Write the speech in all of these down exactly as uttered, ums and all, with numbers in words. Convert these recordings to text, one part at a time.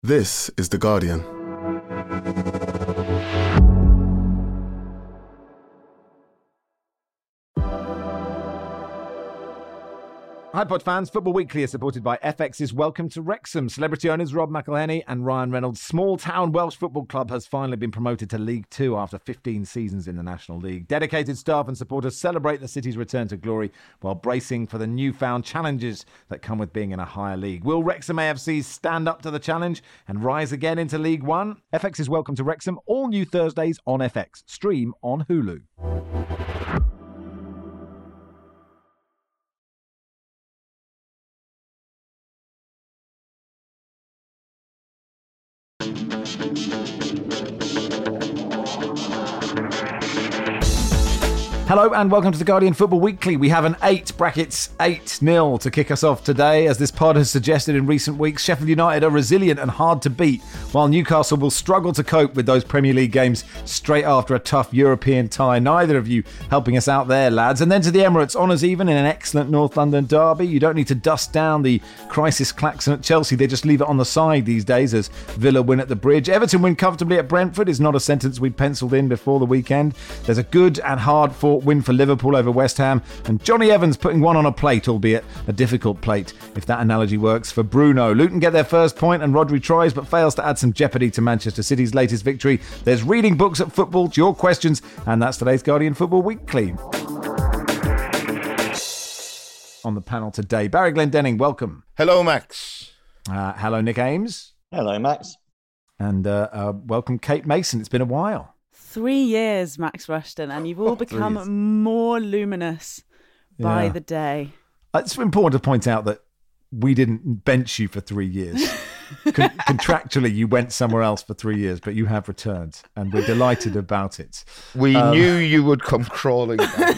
This is The Guardian. Hi Pod fans, Football Weekly is supported by F X's Welcome to Wrexham. Celebrity owners Rob McElhenney and Ryan Reynolds' small town Welsh football club has finally been promoted to League Two after fifteen seasons in the National League. Dedicated staff and supporters celebrate the city's return to glory while bracing for the newfound challenges that come with being in a higher league. Will Wrexham A F C stand up to the challenge and rise again into League One? F X's Welcome to Wrexham, all new Thursdays on F X. Stream on Hulu. Hello and welcome to The Guardian Football Weekly. We have an eight brackets eight nil to kick us off today. As this pod has suggested in recent weeks, Sheffield United are resilient and hard to beat, while Newcastle will struggle to cope with those Premier League games straight after a tough European tie. Neither of you helping us out there, lads. And then to the Emirates, honours even in an excellent North London derby. You don't need to dust down the crisis klaxon at Chelsea. They just leave it on the side these days as Villa win at the Bridge. Everton win comfortably at Brentford is not a sentence we'd penciled in before the weekend. There's a good and hard-fought win for Liverpool over West Ham, and Johnny Evans putting one on a plate, albeit a difficult plate, if that analogy works, for Bruno. Luton get their first point and Rodri tries but fails to add some jeopardy to Manchester City's latest victory. There's reading books at football to your questions, and that's today's Guardian Football Weekly. On the panel today, Barry Glendenning, welcome. Hello, Max. Uh, hello, Nick Ames. Hello, Max. And uh, uh, welcome, Kate Mason. It's been a while. Three years, Max Rushton, and you've all become oh, more luminous by yeah. the day. It's important to point out that we didn't bench you for three years. Con- contractually, you went somewhere else for three years, but you have returned, and we're delighted about it. We um, knew you would come crawling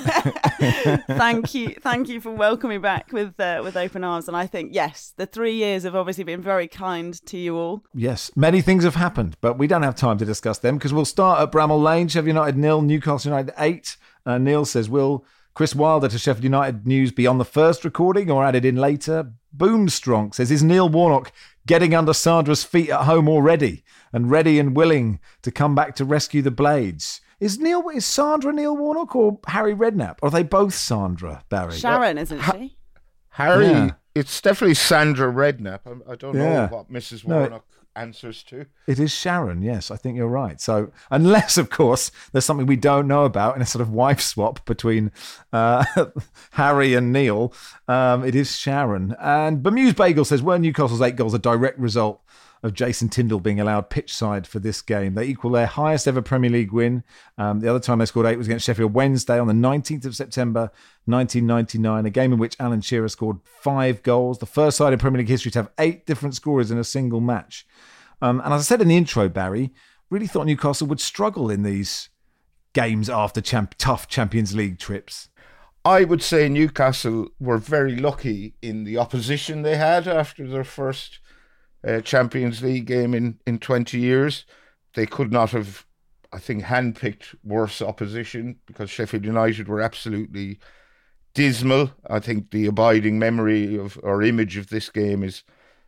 back. Thank you, thank you for welcoming me back with uh, with open arms. And I think yes, the three years have obviously been very kind to you all. Yes, many things have happened, but we don't have time to discuss them because we'll start at Bramall Lane. Sheffield United nil, Newcastle United eight. Uh, Neil says, will Chris Wilder to Sheffield United news be on the first recording or added in later? Boomstrong says, is Neil Warnock getting under Sandra's feet at home already and ready and willing to come back to rescue the Blades? Is Neil is Sandra Neil Warnock or Harry Redknapp? Or are they both Sandra, Barry? Sharon, isn't ha- she? Harry, yeah. It's definitely Sandra Redknapp. I, I don't yeah. know what Missus Warnock no, answers to. It is Sharon, yes, I think you're right. So, unless, of course, there's something we don't know about in a sort of wife swap between uh, Harry and Neil, um, it is Sharon. And Bemuse Bagel says, were Newcastle's eight goals a direct result of Jason Tyndall being allowed pitch side for this game? They equal their highest ever Premier League win. Um, the other time they scored eight was against Sheffield Wednesday on the nineteenth of September, nineteen ninety-nine, a game in which Alan Shearer scored five goals. The first side in Premier League history to have eight different scorers in a single match. Um, and as I said in the intro, Barry, really thought Newcastle would struggle in these games after champ- tough Champions League trips. I would say Newcastle were very lucky in the opposition they had after their first uh, Champions League game in, in twenty years. They could not have, I think, handpicked worse opposition because Sheffield United were absolutely dismal. I think the abiding memory of or image of this game is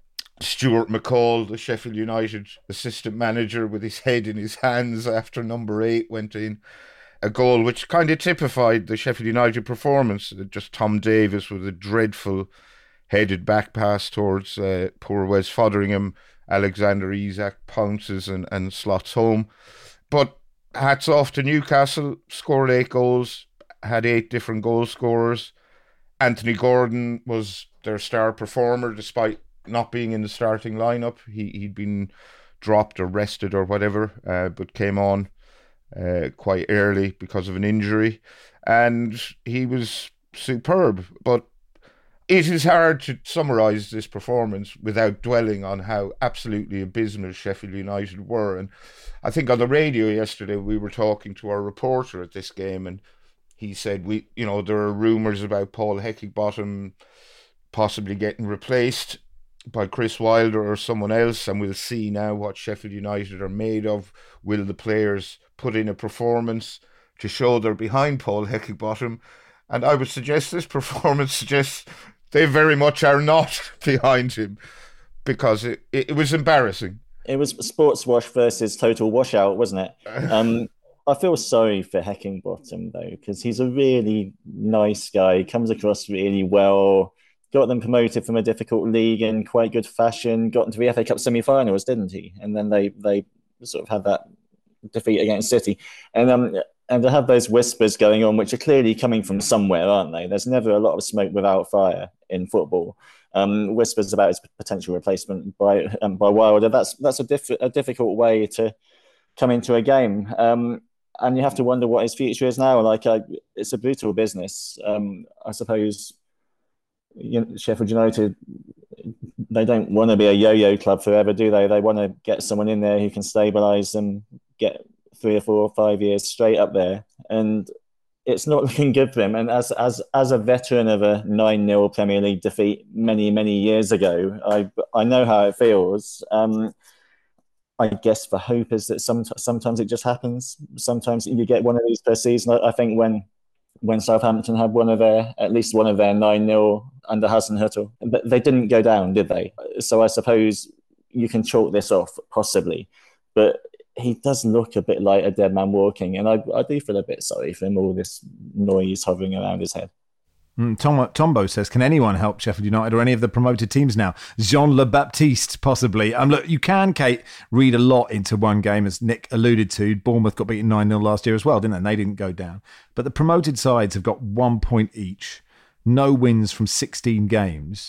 Stuart McCall, the Sheffield United assistant manager, with his head in his hands after number eight went in. A goal which kind of typified the Sheffield United performance. Just Tom Davis with a dreadful headed back pass towards uh, poor Wes Fotheringham. Alexander Isak pounces and, and slots home. But hats off to Newcastle, scored eight goals, had eight different goal scorers. Anthony Gordon was their star performer despite not being in the starting lineup. He, he'd been dropped or rested or whatever, uh, but came on uh, quite early because of an injury. And he was superb. But it is hard to summarise this performance without dwelling on how absolutely abysmal Sheffield United were. And I think on the radio yesterday we were talking to our reporter at this game, and he said, "We, you know, there are rumours about Paul Heckingbottom possibly getting replaced by Chris Wilder or someone else, and we'll see now what Sheffield United are made of. Will the players put in a performance to show they're behind Paul Heckingbottom?" And I would suggest this performance suggests they very much are not behind him, because it, it, it was embarrassing. it was sports wash versus total washout, wasn't it? Um, I feel sorry for Heckingbottom though, because he's a really nice guy. He comes across really well. Got them promoted from a difficult league in quite good fashion. Got into the F A Cup semi-finals, didn't he? And then they they sort of had that defeat against City, and um and to have those whispers going on, which are clearly coming from somewhere, aren't they? There's never a lot of smoke without fire in football. Um, whispers about his potential replacement by um, by Wilder. That's that's a diff- a difficult way to come into a game, um, and you have to wonder what his future is now. Like, uh, it's a brutal business. Um, I suppose you know, Sheffield United, they don't want to be a yo-yo club forever, do they? They want to get someone in there who can stabilise them, get three or four or five years straight up there, and it's not looking good for him. And as as as a veteran of a nine nil Premier League defeat many many years ago, I I know how it feels. Um, I guess the hope is that some, sometimes it just happens. Sometimes you get one of these per season. I, I think when when Southampton had one of their at least one of their nine nil under Hasenhüttl, but they didn't go down, did they? So I suppose you can chalk this off possibly, but he does look a bit like a dead man walking, and I, I do feel a bit sorry for him, all this noise hovering around his head. Mm, Tom, Tombo says, can anyone help Sheffield United or any of the promoted teams now? Jean Le Baptiste, possibly. Um, look, you can, Kate, read a lot into one game, as Nick alluded to. Bournemouth got beaten nine nil last year as well, didn't they? And they didn't go down. But the promoted sides have got one point each, no wins from sixteen games.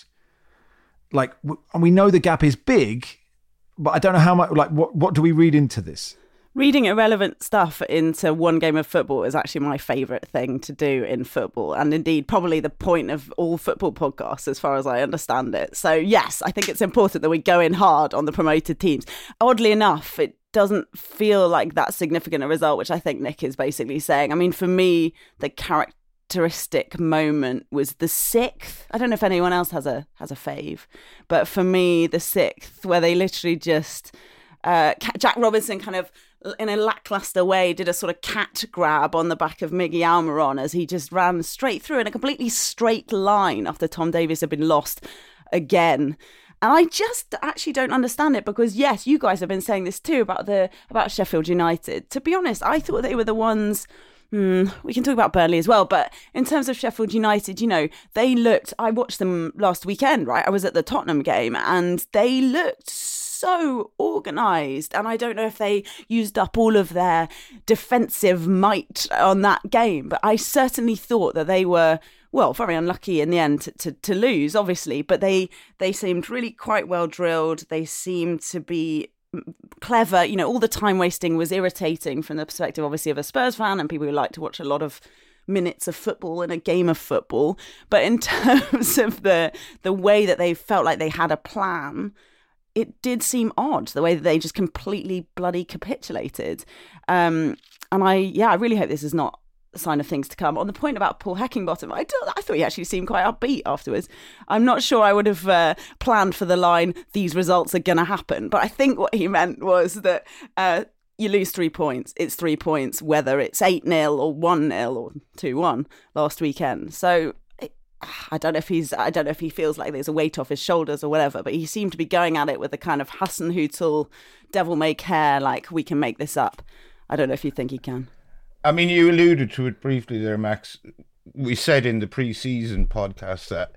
Like, and we know the gap is big, but I don't know how much, like, what, what do we read into this? Reading irrelevant stuff into one game of football is actually my favourite thing to do in football, and indeed probably the point of all football podcasts as far as I understand it. So yes, I think it's important that we go in hard on the promoted teams. Oddly enough, it doesn't feel like that significant a result, which I think Nick is basically saying. I mean, for me, the characteristic moment was the sixth. I don't know if anyone else has a has a fave, but for me, the sixth, where they literally just uh, Jack Robinson kind of in a lackluster way did a sort of cat grab on the back of Miggy Almiron as he just ran straight through in a completely straight line after Tom Davies had been lost again. And I just actually don't understand it, because yes, you guys have been saying this too about the about Sheffield United. To be honest, I thought they were the ones. Hmm, we can talk about Burnley as well, but in terms of Sheffield United, you know, they looked, I watched them last weekend, right? I was at the Tottenham game and they looked so organised, and I don't know if they used up all of their defensive might on that game, but I certainly thought that they were, well, very unlucky in the end to, to, to lose, obviously, but they they seemed really quite well drilled. They seemed to be clever. You know, all the time wasting was irritating from the perspective, obviously, of a Spurs fan and people who like to watch a lot of minutes of football in a game of football. But in terms of the the way that they felt like they had a plan, it did seem odd, the way that they just completely bloody capitulated. Um, and I, yeah, I really hope this is not a sign of things to come. On the point about Paul Heckingbottom, I, do, I thought he actually seemed quite upbeat afterwards. I'm not sure I would have uh, planned for the line, these results are going to happen. But I think what he meant was that uh, you lose three points. It's three points, whether it's eight nil or one nil or two one last weekend. So I don't know if he's, I don't know if he feels like there's a weight off his shoulders or whatever, but he seemed to be going at it with a kind of Hasenhüttl, devil may care, like, we can make this up. I don't know if you think he can. I mean, you alluded to it briefly there, Max. We said in the pre-season podcast that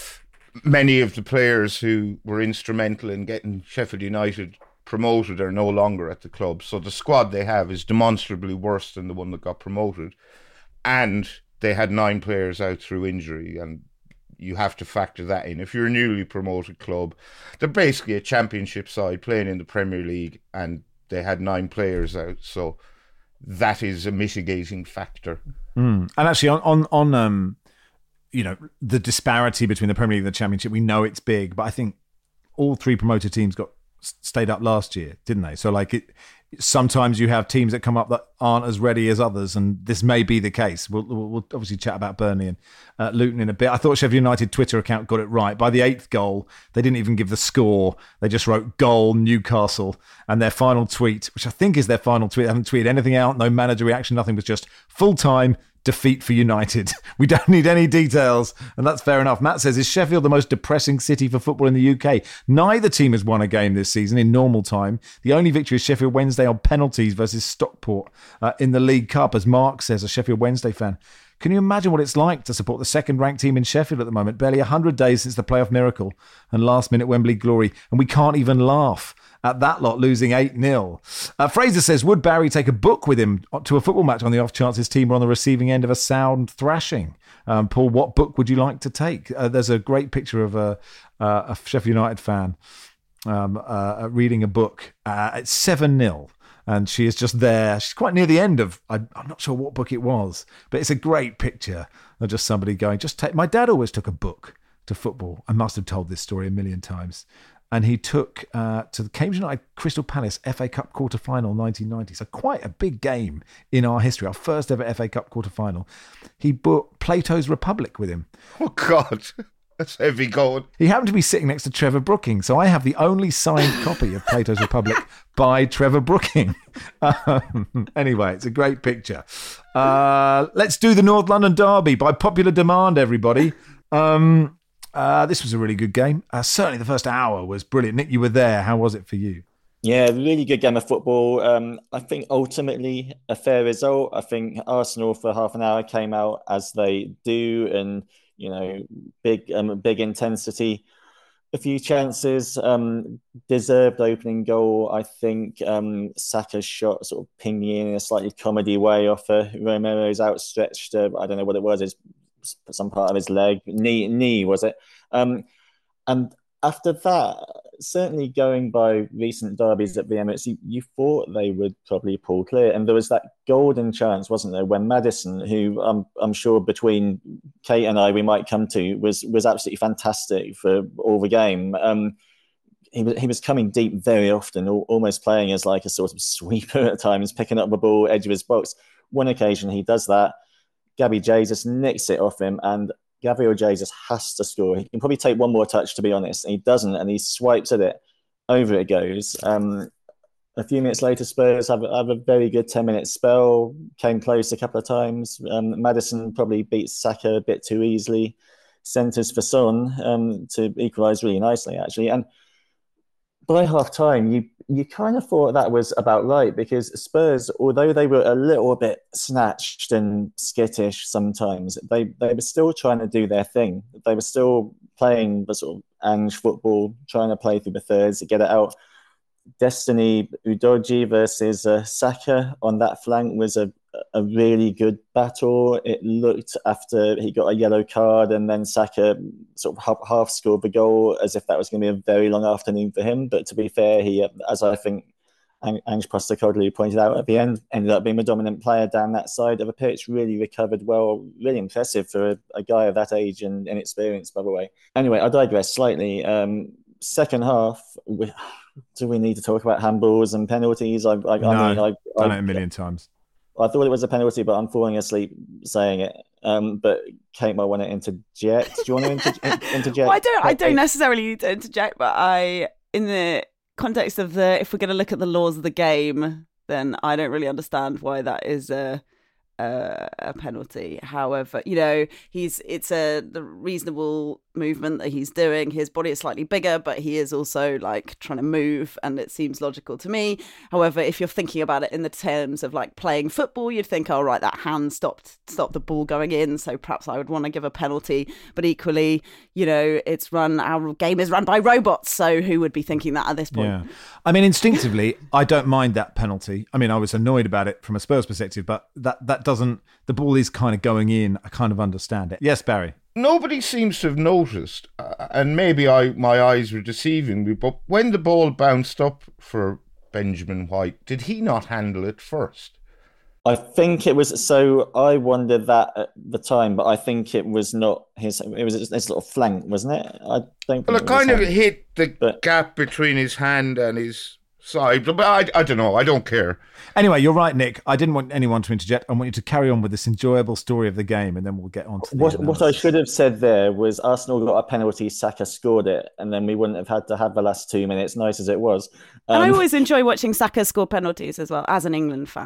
many of the players who were instrumental in getting Sheffield United promoted are no longer at the club. So the squad they have is demonstrably worse than the one that got promoted. And they had nine players out through injury, and you have to factor that in. If you're a newly promoted club, they're basically a championship side playing in the Premier League, and they had nine players out. So that is a mitigating factor. Mm. And actually, on on, on um, you know, the disparity between the Premier League and the Championship, we know it's big, but I think all three promoted teams got stayed up last year, didn't they? So, like, it. Sometimes you have teams that come up that aren't as ready as others, and this may be the case. We'll, we'll, we'll obviously chat about Burnley and uh, Luton in a bit. I thought Sheffield United Twitter account got it right. By the eighth goal, they didn't even give the score. They just wrote goal Newcastle, and their final tweet, which I think is their final tweet, they haven't tweeted anything out, no manager reaction, nothing, was just full time, defeat for United. We don't need any details, and that's fair enough. Matt says, is Sheffield the most depressing city for football in the U K? Neither team has won a game this season in normal time. The only victory is Sheffield Wednesday on penalties versus Stockport uh, in the League Cup, as Mark says, a Sheffield Wednesday fan. Can you imagine what it's like to support the second-ranked team in Sheffield at the moment? Barely one hundred days since the playoff miracle and last-minute Wembley glory, and we can't even laugh at that lot losing eight nil. Uh, Fraser says, would Barry take a book with him to a football match on the off chance his team were on the receiving end of a sound thrashing? Um, Paul, what book would you like to take? Uh, there's a great picture of a, uh, a Sheffield United fan um, uh, reading a book. Uh, it's seven nil. And she is just there. She's quite near the end of, I, I'm not sure what book it was, but it's a great picture of just somebody going, just take, my dad always took a book to football. I must have told this story a million times. And he took uh, to the Cambridge United Crystal Palace F A Cup quarter-final nineteen ninety. So quite a big game in our history, our first ever F A Cup quarter-final. He brought Plato's Republic with him. Oh, God. That's heavy going. He happened to be sitting next to Trevor Brooking, so I have the only signed copy of Plato's Republic by Trevor Brooking. Um, anyway, it's a great picture. Uh, let's do the North London Derby by popular demand, everybody. Um, uh, this was a really good game. Uh, certainly the first hour was brilliant. Nick, you were there. How was it for you? Yeah, really good game of football. Um, I think ultimately a fair result. I think Arsenal for half an hour came out as they do, and you know, big, um, big intensity, a few chances, um, deserved opening goal. I think um, Saka's shot sort of pinged in a slightly comedy way off uh, Romero's outstretched. Uh, I don't know what it was. It's some part of his leg, knee, knee was it? Um, and after that, certainly going by recent derbies at the Emirates, you, you thought they would probably pull clear. And there was that golden chance, wasn't there, when Maddison, who I'm, I'm sure between Kate and I we might come to, was was absolutely fantastic for all the game. Um, he was he was coming deep very often, almost playing as like a sort of sweeper at times, picking up the ball edge of his box. One occasion he does that. Gabby Jesus nicks it off him, and Gabriel Jesus has to score. He can probably take one more touch, to be honest, and he doesn't, and he swipes at it. Over it goes. Um, a few minutes later, Spurs have, have a very good ten-minute spell, came close a couple of times. Um, Maddison probably beats Saka a bit too easily. Centres for Son um, to equalise really nicely, actually. And by half-time, you you kind of thought that was about right, because Spurs, although they were a little bit snatched and skittish sometimes, they, they were still trying to do their thing. They were still playing the sort of Ange football, trying to play through the thirds, get it out. Destiny Udogie versus uh, Saka on that flank was a, a really good battle. It looked, after he got a yellow card and then Saka sort of half, half scored the goal, as if that was going to be a very long afternoon for him. But to be fair, he, as I think Ange Postecoglou pointed out at the end, ended up being the dominant player down that side of the pitch, really recovered well, really impressive for a, a guy of that age and inexperience, by the way. Anyway, I digress slightly. Um, second half, we, do we need to talk about handballs and penalties? I, I, no, I mean, I, done I, it a million times. I thought it was a penalty, but I'm falling asleep saying it. Um, but Kate might want to interject. Do you want to inter- interject? Well, I don't. I don't necessarily need to interject, but I, in the context of the, if we're going to look at the laws of the game, then I don't really understand why that is a a, a penalty. However, you know, he's it's a the reasonable movement that he's doing. His body is slightly bigger, but he is also like trying to move, and it seems logical to me. However, if you're thinking about it in the terms of like playing football, you'd think, oh right, that hand stopped stopped the ball going in, so perhaps I would want to give a penalty. But equally, you know, it's run our game is run by robots, so who would be thinking that at this point? Yeah, I mean, instinctively, I don't mind that penalty. I mean, I was annoyed about it from a Spurs perspective, but that that doesn't. The ball is kind of going in. I kind of understand it. Yes, Barry. Nobody seems to have noticed, uh, and maybe I my eyes were deceiving me, but when the ball bounced up for Benjamin White, did he not handle it first? I think it was, so I wondered that at the time, but I think it was not his, it was his little flank, wasn't it? I don't Well, it, it kind of hand. hit the but, gap between his hand and his side, but I, I don't know, I don't care. Anyway, you're right, Nick. I didn't want anyone to interject. I want you to carry on with this enjoyable story of the game, and then we'll get on to the what, analysis. What I should have said there was Arsenal got a penalty, Saka scored it, and then we wouldn't have had to have the last two minutes, nice as it was. Um, and I always enjoy watching Saka score penalties as well, as an England fan.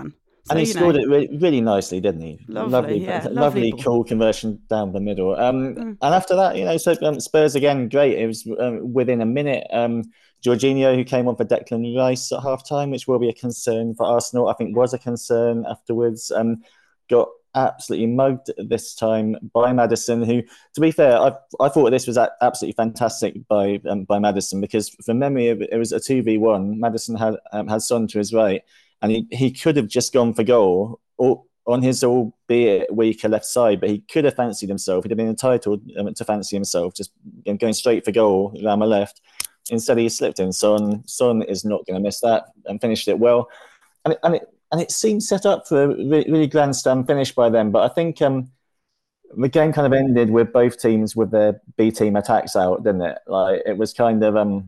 So, and he you scored know. it really, really nicely, didn't he? Lovely, lovely, yeah, lovely, lovely ball. cool conversion down the middle. Um, Mm. and after that, you know, so um, Spurs again, great. It was um, within a minute. Um, Jorginho, who came on for Declan Rice at half time, which will be a concern for Arsenal, I think was a concern afterwards, um, got absolutely mugged this time by Maddison, who, to be fair, I I thought this was absolutely fantastic by um, by Maddison, because from memory, it was a two v one. Maddison had um, had Son to his right, and he, he could have just gone for goal or on his albeit weaker left side, but he could have fancied himself. He'd have been entitled um, to fancy himself, just going straight for goal around the left. Instead, he slipped in. Son, Son is not going to miss that, and finished it well. And it, and it and it seemed set up for a really, really grandstand finish by them. But I think um, the game kind of ended with both teams with their B team attacks out, didn't it? Like it was kind of um,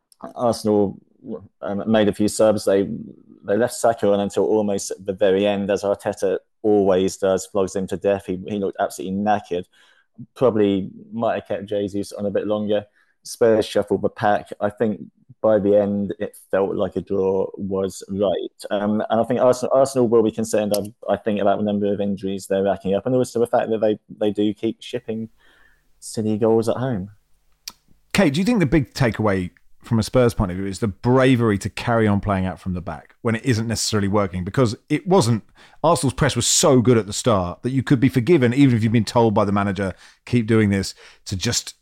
Arsenal um, made a few subs. They they left Saka on until almost the very end, as Arteta always does, flogs him to death. He he looked absolutely knackered. Probably might have kept Jesus on a bit longer. Spurs shuffled the pack. I think by the end, it felt like a draw was right. Um, and I think Arsenal, Arsenal will be concerned, I, I think, about the number of injuries they're racking up, and also the fact that they, they do keep shipping City goals at home. Kate, do you think the big takeaway from a Spurs point of view is the bravery to carry on playing out from the back when it isn't necessarily working? Because it wasn't, Arsenal's press was so good at the start that you could be forgiven, even if you've been told by the manager, keep doing this, to just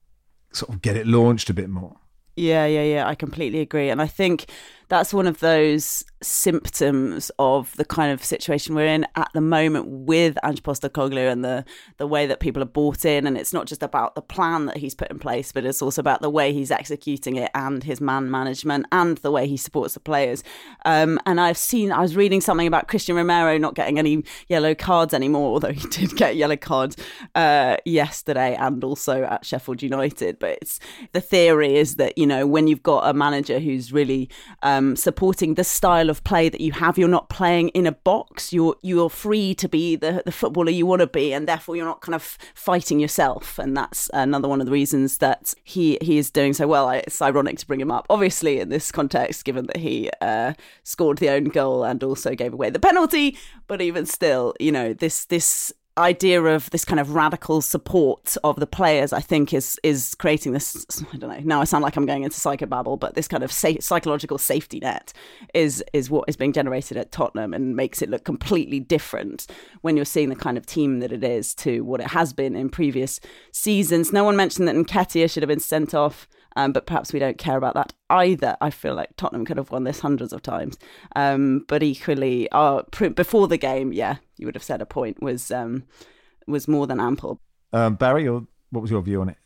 sort of get it launched a bit more. Yeah, yeah, yeah. I completely agree. And I think that's one of those symptoms of the kind of situation we're in at the moment with Ange Postecoglou and the, the way that people are bought in. And it's not just about the plan that he's put in place, but it's also about the way he's executing it and his man management and the way he supports the players. Um, and I've seen, I was reading something about Christian Romero not getting any yellow cards anymore, although he did get yellow cards uh, yesterday and also at Sheffield United. But it's the theory is that, you know, when you've got a manager who's really um, supporting the style of play that you have, you're not playing in a box. You're you're free to be the, the footballer you want to be, and therefore you're not kind of fighting yourself. And that's another one of the reasons that he he is doing so well. It's ironic to bring him up, obviously, in this context, given that he uh, scored the own goal and also gave away the penalty. But even still, you know, this this. idea of this kind of radical support of the players, I think, is is creating this, I don't know, now I sound like I'm going into psychobabble, but this kind of sa- psychological safety net is is what is being generated at Tottenham and makes it look completely different when you're seeing the kind of team that it is to what it has been in previous seasons. No one mentioned that Nketiah should have been sent off. Um, but perhaps we don't care about that either. I feel like Tottenham could have won this hundreds of times. Um, but equally, uh, pr- before the game, yeah, you would have said a point was um, was more than ample. Um, Barry, or what was your view on it?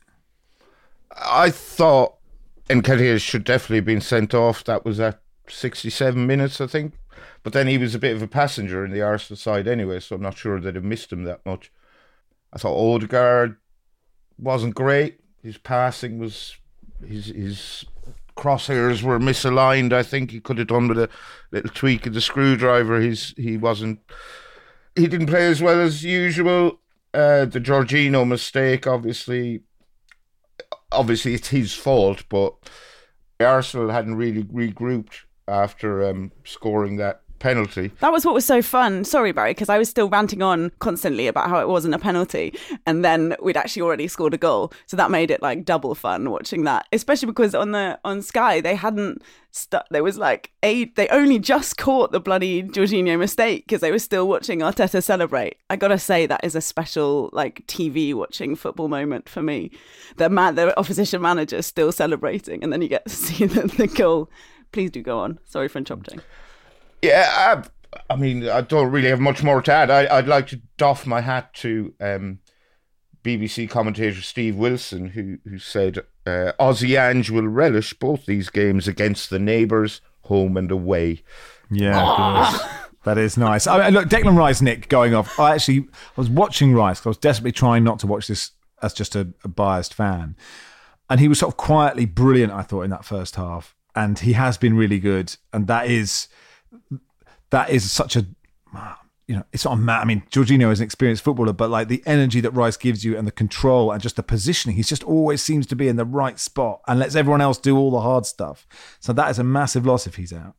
I thought Nketiah should definitely have been sent off. That was at sixty-seven minutes, I think. But then he was a bit of a passenger in the Arsenal side anyway, so I'm not sure that it missed him that much. I thought Odegaard wasn't great. His passing was... His his crosshairs were misaligned. I think he could have done with a little tweak of the screwdriver. He's he wasn't. He didn't play as well as usual. Uh, the Jorginho mistake, obviously, obviously it's his fault. But Arsenal hadn't really regrouped after um, scoring that penalty. That was what was so fun. Sorry, Barry, because I was still ranting on constantly about how it wasn't a penalty, and then we'd actually already scored a goal, so that made it like double fun watching that. Especially because on the on Sky they hadn't st- there was like a they only just caught the bloody Jorginho mistake because they were still watching Arteta celebrate. I gotta say that is a special like T V watching football moment for me. The man, the opposition manager still celebrating, and then you get to see the, the goal. Please do go on. Sorry for interrupting. Yeah, I, I mean, I don't really have much more to add. I, I'd like to doff my hat to um, B B C commentator Steve Wilson, who who said uh, Aussie Ange will relish both these games against the neighbours, home and away. Yeah, oh. That is nice. I mean, look, Declan Rice, Nick, going off. I actually I was watching Rice because I was desperately trying not to watch this as just a, a biased fan, and he was sort of quietly brilliant, I thought, in that first half, and he has been really good, and that is. That is such a, you know, it's not a man. I mean, Jorginho is an experienced footballer, but like the energy that Rice gives you and the control and just the positioning, he just always seems to be in the right spot and lets everyone else do all the hard stuff. So that is a massive loss if he's out.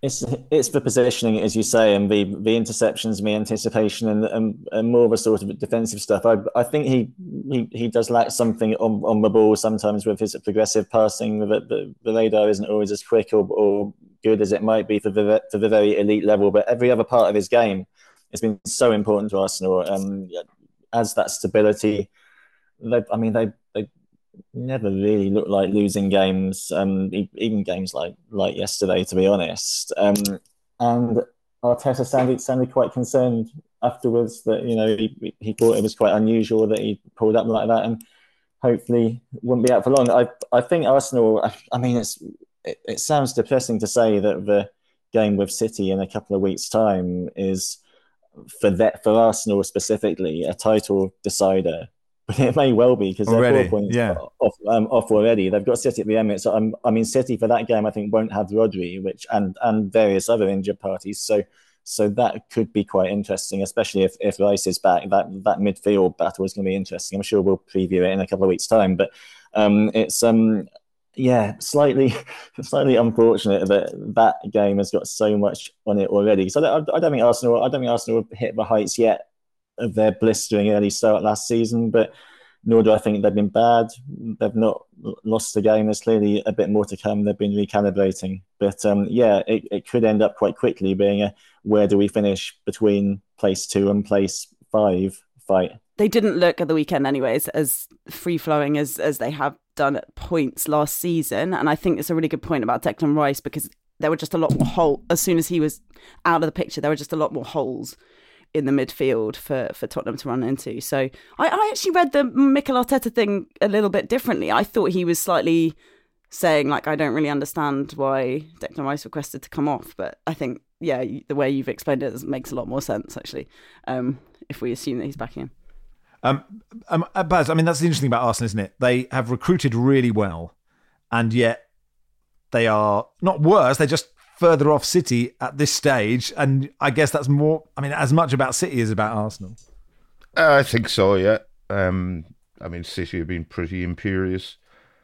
It's it's the positioning, as you say, and the the interceptions, the anticipation, and, and, and more of a sort of defensive stuff. I I think he he, he does lack something on, on the ball sometimes with his progressive passing. The, the, the radar isn't always as quick or, or good as it might be for the for the very elite level. But every other part of his game has been so important to Arsenal. Um, as that stability, they I mean they they. never really looked like losing games, um, even games like like yesterday, to be honest. Um, and Arteta sounded sounded quite concerned afterwards that you know he, he thought it was quite unusual that he pulled up like that, and hopefully wouldn't be out for long. I I think Arsenal. I, I mean, it's it, it sounds depressing to say that the game with City in a couple of weeks' time is for that for Arsenal specifically a title decider. But it may well be because they're already, four points yeah. off, um, off already. They've got City at the Emirates. Um, I mean, City for that game, I think, won't have Rodri, which and and various other injured parties. So so that could be quite interesting, especially if, if Rice is back. That that midfield battle is going to be interesting. I'm sure we'll preview it in a couple of weeks' time. But um, it's um, yeah, slightly slightly unfortunate that that game has got so much on it already. So I, I don't think Arsenal. I don't think Arsenal have hit the heights yet of their blistering early start last season, but nor do I think they've been bad. They've not lost the game. There's clearly a bit more to come. They've been recalibrating. But um, yeah, it, it could end up quite quickly being a where do we finish between place two and place five fight. They didn't look at the weekend anyways as free-flowing as, as they have done at points last season. And I think it's a really good point about Declan Rice because there were just a lot more holes. As soon as he was out of the picture, there were just a lot more holes in the midfield for, for Tottenham to run into. So I, I actually read the Mikel Arteta thing a little bit differently. I thought he was slightly saying, like, I don't really understand why Declan Rice requested to come off. But I think, yeah, the way you've explained it makes a lot more sense, actually, um, if we assume that he's back in. Um, um, Baz, I mean, that's the interesting about Arsenal, isn't it? They have recruited really well, and yet they are not worse, they're just further off City at this stage, and I guess that's more, I mean, as much about City as about Arsenal. Uh, I think so, yeah. Um, I mean, City have been pretty imperious.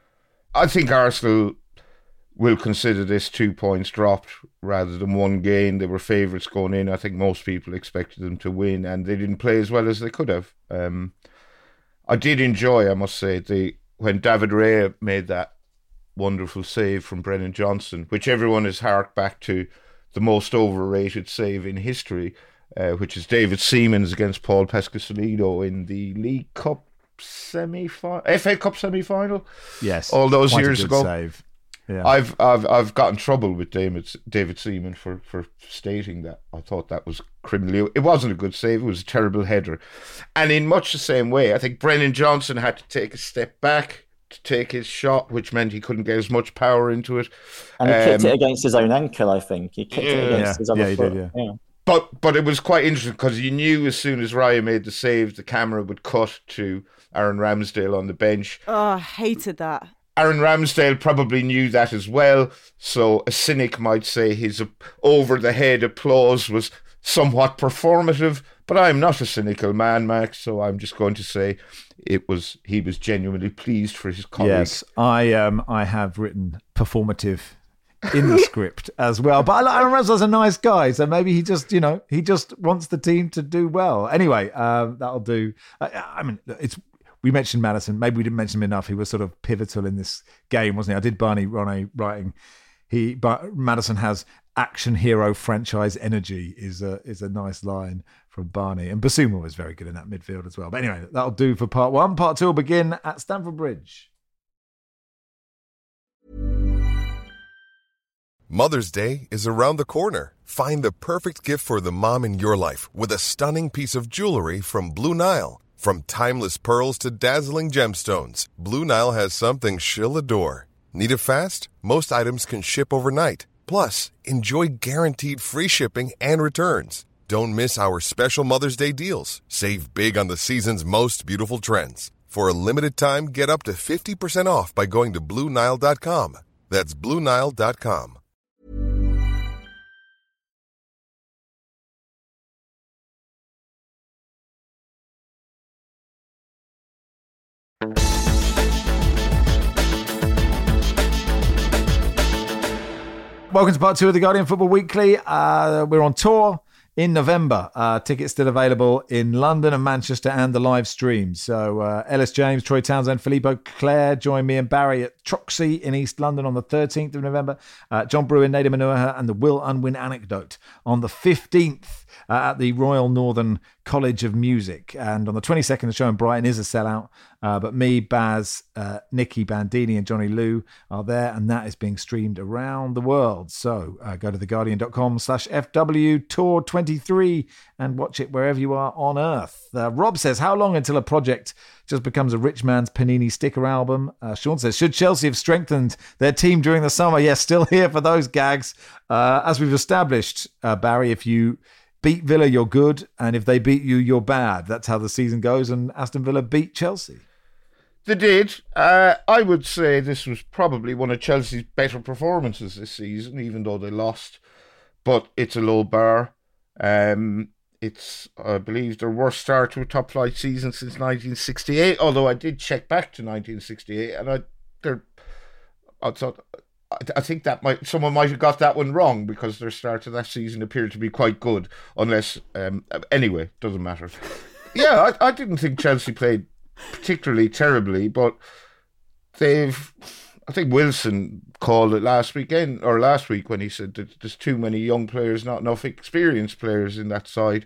I think Arsenal will consider this two points dropped rather than one gain. They were favourites going in. I think most people expected them to win, and they didn't play as well as they could have. Um, I did enjoy, I must say, the when David Raya made that wonderful save from Brennan Johnson, which everyone has harked back to the most overrated save in history, uh, which is David Seaman's against Paul Pescasolido in the League Cup semi-final, F A Cup semi-final. Yes, all those quite years a good ago. Save. Yeah. I've I've I've got in trouble with David David Seaman for, for stating that. I thought that was criminally. It wasn't a good save. It was a terrible header, and in much the same way, I think Brennan Johnson had to take a step back to take his shot, which meant he couldn't get as much power into it. And he um, kicked it against his own ankle, I think. He kicked yeah, it against yeah, his other yeah, he foot. did, yeah. yeah. But but it was quite interesting because you knew as soon as Raya made the save, the camera would cut to Aaron Ramsdale on the bench. Oh, I hated that. Aaron Ramsdale probably knew that as well, so a cynic might say his over-the-head applause was somewhat performative, but I'm not a cynical man, Max, so I'm just going to say it was he was genuinely pleased for his colleague. Yes, I um I have written performative in the script as well, but Aaron Ramsdale's a nice guy, so maybe he just, you know, he just wants the team to do well. Anyway, um, that'll do. I, I mean, it's we mentioned Maddison. Maybe we didn't mention him enough. He was sort of pivotal in this game, wasn't he? I did Barney Ronay writing. He, but Maddison has action hero franchise energy is a is a nice line from Barney. And Basuma was very good in that midfield as well. But anyway, that'll do for part one. Part two will begin at Stamford Bridge. Mother's Day is around the corner. Find the perfect gift for the mom in your life with a stunning piece of jewelry from Blue Nile. From timeless pearls to dazzling gemstones, Blue Nile has something she'll adore. Need it fast? Most items can ship overnight. Plus, enjoy guaranteed free shipping and returns. Don't miss our special Mother's Day deals. Save big on the season's most beautiful trends. For a limited time, get up to fifty percent off by going to Blue Nile dot com. That's Blue Nile dot com. welcome to part two of the Guardian Football Weekly. Uh, we're on tour in November. Uh, tickets still available in London and Manchester and the live stream. So uh, Ellis James, Troy Townsend, Filippo Clare join me and Barry at Troxy in East London on the thirteenth of November. Uh, John Bruin, Nader Manuha and the Will Unwin Anecdote on the fifteenth uh, at the Royal Northern College of Music. And on the twenty-second, the show in Brighton is a sellout. Uh, but me, Baz, uh, Nikki Bandini and Johnny Liu are there, and that is being streamed around the world. So uh, go to theguardian.com slash FW Tour twenty-three and watch it wherever you are on Earth. Uh, Rob says, how long until a project just becomes a rich man's Panini sticker album? Uh, Sean says, should Chelsea have strengthened their team during the summer? Yes, still here for those gags. Uh, as we've established, uh, Barry, if you beat Villa, you're good, and if they beat you, you're bad. That's how the season goes, and Aston Villa beat Chelsea. They did. Uh, I would say this was probably one of Chelsea's better performances this season, even though they lost. But it's a low bar. Um, it's, I believe, their worst start to a top-flight season since nineteen sixty-eight, although I did check back to nineteen sixty-eight, and I, they're, I thought... I think that might someone might have got that one wrong because their start to that season appeared to be quite good. Unless, um, anyway, doesn't matter. Yeah, I, I didn't think Chelsea played particularly terribly, but they've. I think Wilson called it last weekend or last week when he said that there's too many young players, not enough experienced players in that side,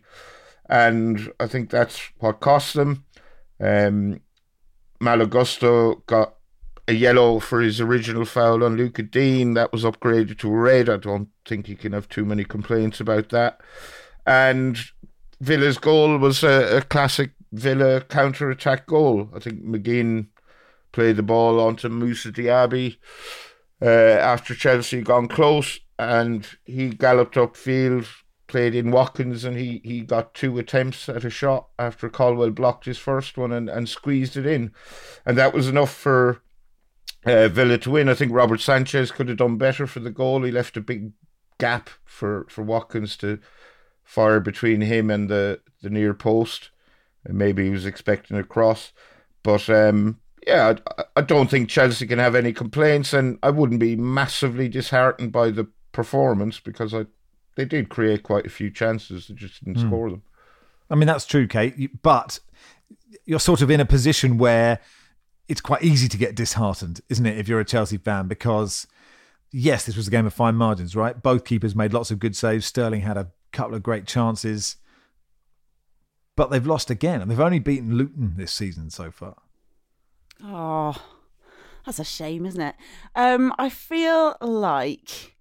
and I think that's what cost them. Um, Malo Gusto got a yellow for his original foul on Luca Dean. That was upgraded to a red. I don't think you can have too many complaints about that. And Villa's goal was a, a classic Villa counter-attack goal. I think McGinn played the ball onto Moussa Diaby uh, after Chelsea had gone close, and he galloped upfield, played in Watkins, and he, he got two attempts at a shot after Caldwell blocked his first one and, and squeezed it in. And that was enough for Uh, Villa to win. I think Robert Sanchez could have done better for the goal. He left a big gap for, for Watkins to fire between him and the, the near post. And maybe he was expecting a cross. But um, yeah, I, I don't think Chelsea can have any complaints, and I wouldn't be massively disheartened by the performance because I they did create quite a few chances. They just didn't mm. score them. I mean, that's true, Kate. But you're sort of in a position where it's quite easy to get disheartened, isn't it, if you're a Chelsea fan? Because, yes, this was a game of fine margins, right? Both keepers made lots of good saves. Sterling had a couple of great chances. But they've lost again, and they've only beaten Luton this season so far. Oh, that's a shame, isn't it? Um, I feel like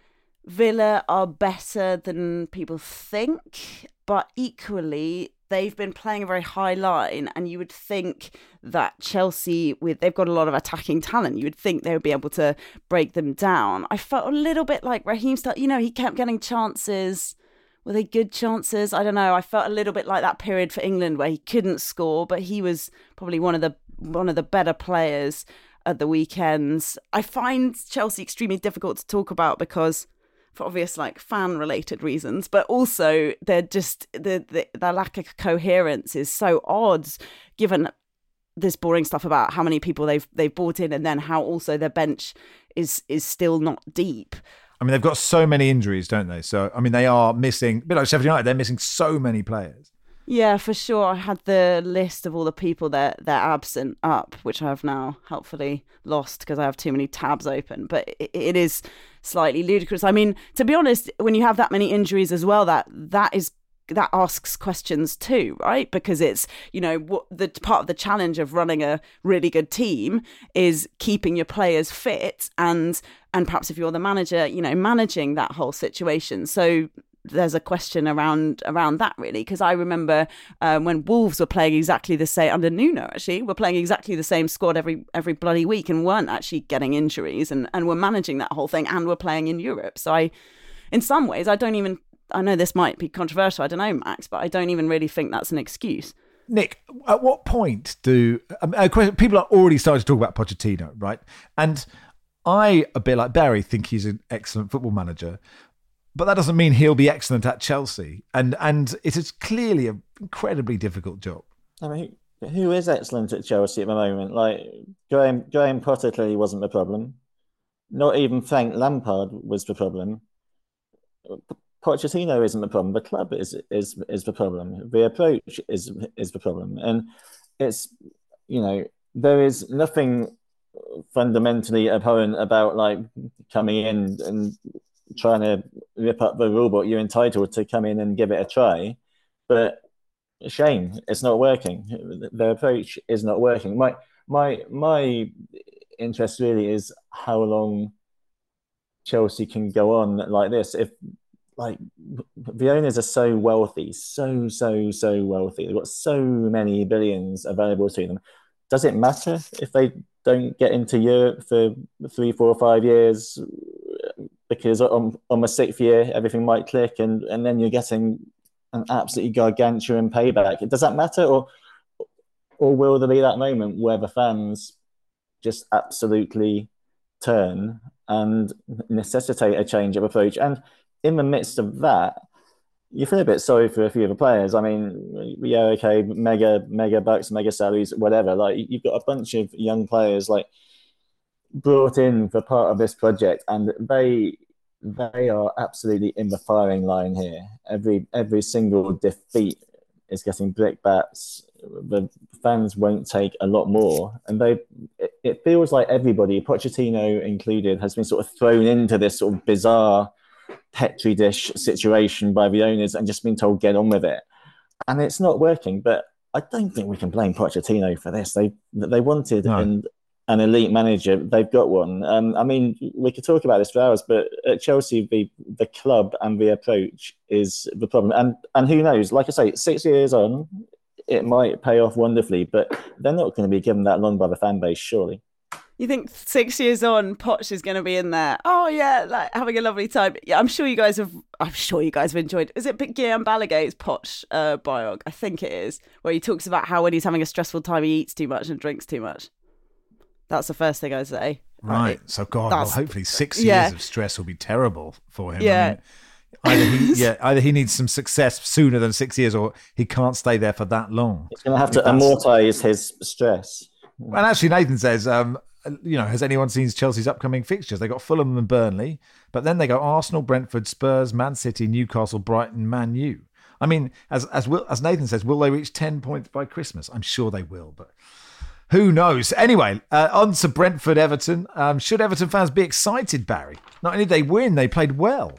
Villa are better than people think, but equally they've been playing a very high line, and you would think that Chelsea, with they've got a lot of attacking talent, you would think they would be able to break them down. I felt a little bit like Raheem Sterling, you know, he kept getting chances. Were they good chances? I don't know. I felt a little bit like that period for England where he couldn't score, but he was probably one of the one of the better players at the weekends. I find Chelsea extremely difficult to talk about because, for obvious like fan related reasons, but also they're just the, the their lack of coherence is so odd given this boring stuff about how many people they've they've brought in and then how also their bench is is still not deep. I mean, they've got so many injuries, don't they? So I mean, they are missing, a bit like Sheffield United, they're missing so many players. Yeah, for sure. I had the list of all the people that they're absent up, which I have now helpfully lost because I have too many tabs open. But it, it is slightly ludicrous. I mean, to be honest, when you have that many injuries as well, that that is that asks questions too, right? Because it's, you know, what the part of the challenge of running a really good team is keeping your players fit and and perhaps if you're the manager, you know, managing that whole situation. So there's a question around around that really, because I remember um, when Wolves were playing exactly the same under Nuno, actually, were playing exactly the same squad every every bloody week and weren't actually getting injuries and, and were managing that whole thing and were playing in Europe. So I, in some ways, I don't even, I know this might be controversial, I don't know, Max, but I don't even really think that's an excuse. Nick, at what point do, um, people are already starting to talk about Pochettino, right? And I, a bit like Barry, think he's an excellent football manager. But that doesn't mean he'll be excellent at Chelsea. And and it is clearly an incredibly difficult job. I mean, who is excellent at Chelsea at the moment? Like, Graham, Graham Potter clearly wasn't the problem. not even Frank Lampard was the problem. Pochettino isn't the problem. The club is is is the problem. The approach is is the problem, and it's you know there is nothing fundamentally abhorrent about like coming in and trying to rip up the rule book. You're entitled to come in and give it a try, but shame it's not working. The approach is not working. My my my interest really is how long Chelsea can go on like this. If like the owners are so wealthy, so so so wealthy, they've got so many billions available to them. Does it matter if they don't get into Europe for three, four, five years? Because on, on the sixth year, everything might click, and, and then you're getting an absolutely gargantuan payback. Does that matter, or or will there be that moment where the fans just absolutely turn and necessitate a change of approach? And in the midst of that, you feel a bit sorry for a few of the players. I mean, yeah, okay, mega, mega bucks, mega salaries, whatever. Like, you've got a bunch of young players like brought in for part of this project, and they they are absolutely in the firing line here. Every every single defeat is getting brickbats. The fans won't take a lot more, and they it, it feels like everybody, Pochettino included, has been sort of thrown into this sort of bizarre petri dish situation by the owners and just been told get on with it, and it's not working. But I don't think we can blame Pochettino for this. They they wanted no. an, an elite manager. They've got one. Um, I mean, we could talk about this for hours, but at Chelsea, the the club and the approach is the problem. And and who knows? Like I say, six years on, it might pay off wonderfully, but they're not going to be given that long by the fan base, surely. You think six years on, Poch is going to be in there? Oh yeah, like having a lovely time. Yeah, I'm sure you guys have. I'm sure you guys have enjoyed. Is it Guillaume Balaguer's Poch uh, biog? I think it is, where he talks about how when he's having a stressful time, he eats too much and drinks too much. That's the first thing I say. Right. right. So God, well, hopefully six yeah. years of stress will be terrible for him. Yeah. I mean, either he, yeah, either he needs some success sooner than six years, or he can't stay there for that long. He's going to have to amortise his stress. And actually, Nathan says, um, you know, has anyone seen Chelsea's upcoming fixtures? They got Fulham and Burnley, but then they go Arsenal, Brentford, Spurs, Man City, Newcastle, Brighton, Man U. I mean, as as will, as Nathan says, will they reach ten points by Christmas? I'm sure they will, but who knows? Anyway, uh, on to Brentford, Everton. Um, should Everton fans be excited, Barry? Not only did they win, they played well.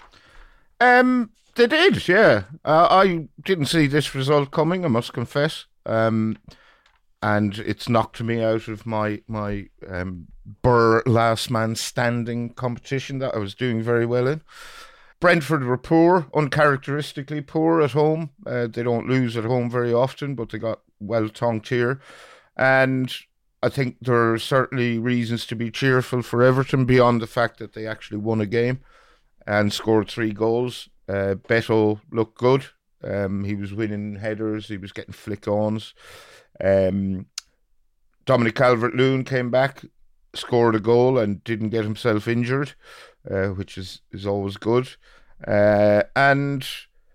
Um, they did, yeah. Uh, I didn't see this result coming, I must confess. Um, and it's knocked me out of my my um, Burr last man standing competition that I was doing very well in. Brentford were poor, uncharacteristically poor at home. Uh, they don't lose at home very often, but they got well tonked here. And I think there are certainly reasons to be cheerful for Everton beyond the fact that they actually won a game and scored three goals. Uh, Beto looked good. Um, he was winning headers. He was getting flick-ons. Um, Dominic Calvert-Lewin came back, scored a goal and didn't get himself injured, uh, which is, is always good. Uh, and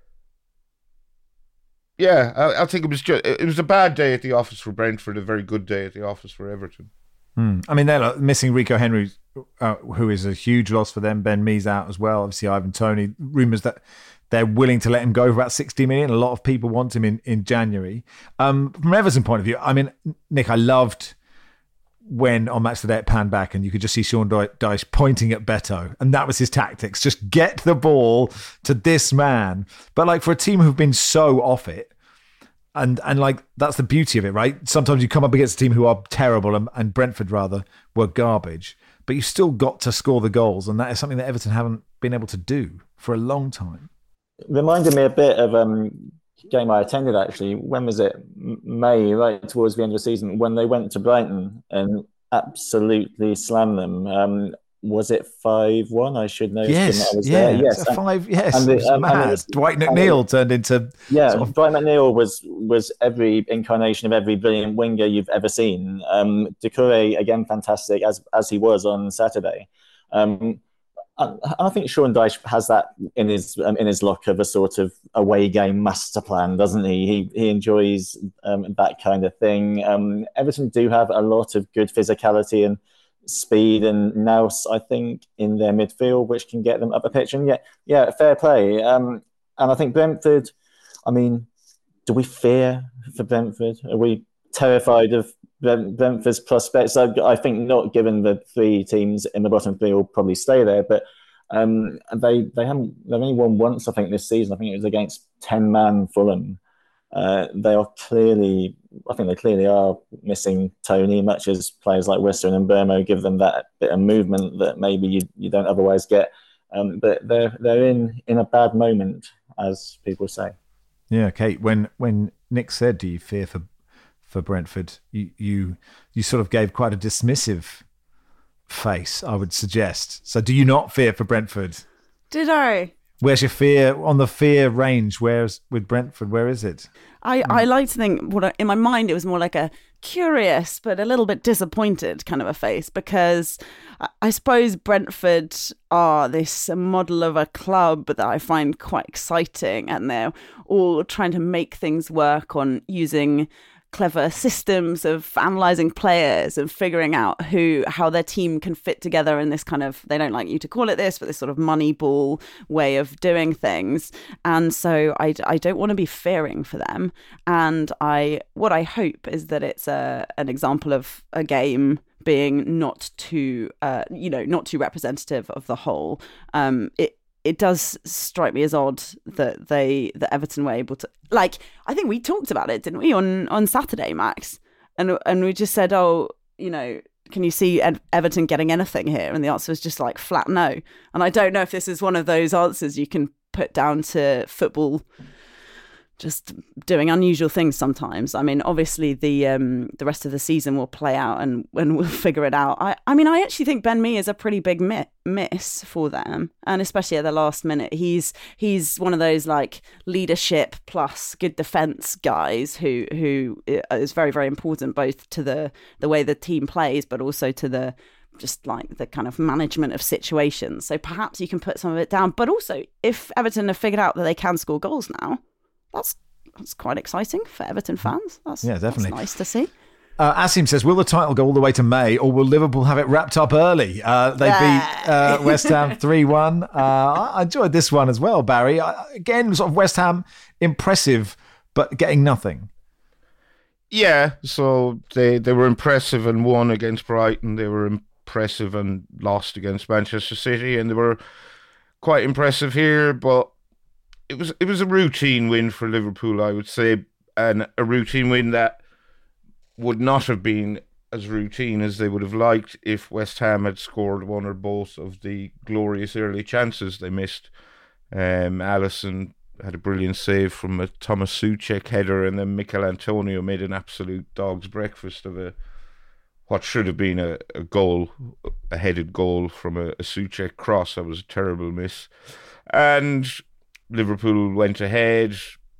yeah, I, I think it was just, it was a bad day at the office for Brentford, a very good day at the office for Everton. Hmm. I mean, they're like missing Rico Henry, uh, who is a huge loss for them. Ben Mee's out as well. Obviously, Ivan Toney. Rumours that they're willing to let him go for about sixty million. A lot of people want him in, in January. Um, from Everton's point of view, I mean, Nick, I loved when on Match Today it panned back and you could just see Sean Dyche pointing at Beto, and that was his tactics. Just get the ball to this man. But like for a team who've been so off it, and and like that's the beauty of it, right? Sometimes you come up against a team who are terrible, and, and Brentford rather were garbage, but you still got to score the goals, and that is something that Everton haven't been able to do for a long time. Reminded me a bit of um game I attended actually. When was it? May, right towards the end of the season, when they went to Brighton and absolutely slammed them. Um, was it five one? I should know. Yes, I was yeah, there. Yes, and, five. Yes, and the, um, mad. and was, Dwight McNeil turned into yeah. Sort of... Dwight McNeil was was every incarnation of every brilliant winger you've ever seen. Um, Doucouré again, fantastic as as he was on Saturday. Um, And I think Sean Dyche has that in his um, in his locker, the sort of away game master plan, doesn't he? He he enjoys um, that kind of thing. Um, Everton do have a lot of good physicality, and speed and nous, I think, in their midfield, which can get them up the pitch. And yeah, yeah, fair play. Um, and I think Brentford, I mean, do we fear for Brentford? Are we terrified of Brentford's prospects? I, I think not, given the three teams in the bottom three will probably stay there. But um, they they haven't they've only won once, I think, this season. I think it was against ten-man Fulham. Uh, they are clearly, I think they clearly are missing Tony, much as players like Western and Burmo give them that bit of movement that maybe you, you don't otherwise get. Um, but they're they're in, in a bad moment, as people say. Yeah, Kate. When when Nick said, "Do you fear for for Brentford?" You you you sort of gave quite a dismissive face, I would suggest. So, do you not fear for Brentford? Did I? Where's your fear on the fear range? Where's with Brentford? Where is it? I, I like to think, what I, in my mind, it was more like a curious but a little bit disappointed kind of a face, because I, I suppose Brentford are this model of a club that I find quite exciting, and they're all trying to make things work on using clever systems of analysing players and figuring out who how their team can fit together in this kind of, they don't like you to call it this, but this sort of money ball way of doing things. And so I, I don't want to be fearing for them. And I what I hope is that it's a an example of a game being not too uh you know not too representative of the whole. Um, it It does strike me as odd that they that Everton were able to, like, I think we talked about it, didn't we, on, on Saturday, Max? And and we just said, oh, you know, can you see Ed- Everton getting anything here? And the answer was just like flat no. And I don't know if this is one of those answers you can put down to football just doing unusual things sometimes. I mean, obviously the um, the rest of the season will play out and, and we'll figure it out. I, I mean, I actually think Ben Mee is a pretty big mi- miss for them, and especially at the last minute. He's he's one of those like leadership plus good defence guys who who is very, very important both to the, the way the team plays, but also to the just like the kind of management of situations. So perhaps you can put some of it down. But also, if Everton have figured out that they can score goals now, That's that's quite exciting for Everton fans. That's, yeah, definitely. That's nice to see. Uh, Asim says, will the title go all the way to May, or will Liverpool have it wrapped up early? Uh, they beat uh, West Ham three one. Uh, I enjoyed this one as well, Barry. Uh, again, sort of West Ham, impressive, but getting nothing. Yeah, so they, they were impressive and won against Brighton. They were impressive and lost against Manchester City. And they were quite impressive here, but It was it was a routine win for Liverpool, I would say, and a routine win that would not have been as routine as they would have liked if West Ham had scored one or both of the glorious early chances they missed. Um, Alisson had a brilliant save from a Thomas Souček header, and then Mikel Antonio made an absolute dog's breakfast of a what should have been a, a goal, a headed goal from a, a Souček cross. That was a terrible miss. And Liverpool went ahead.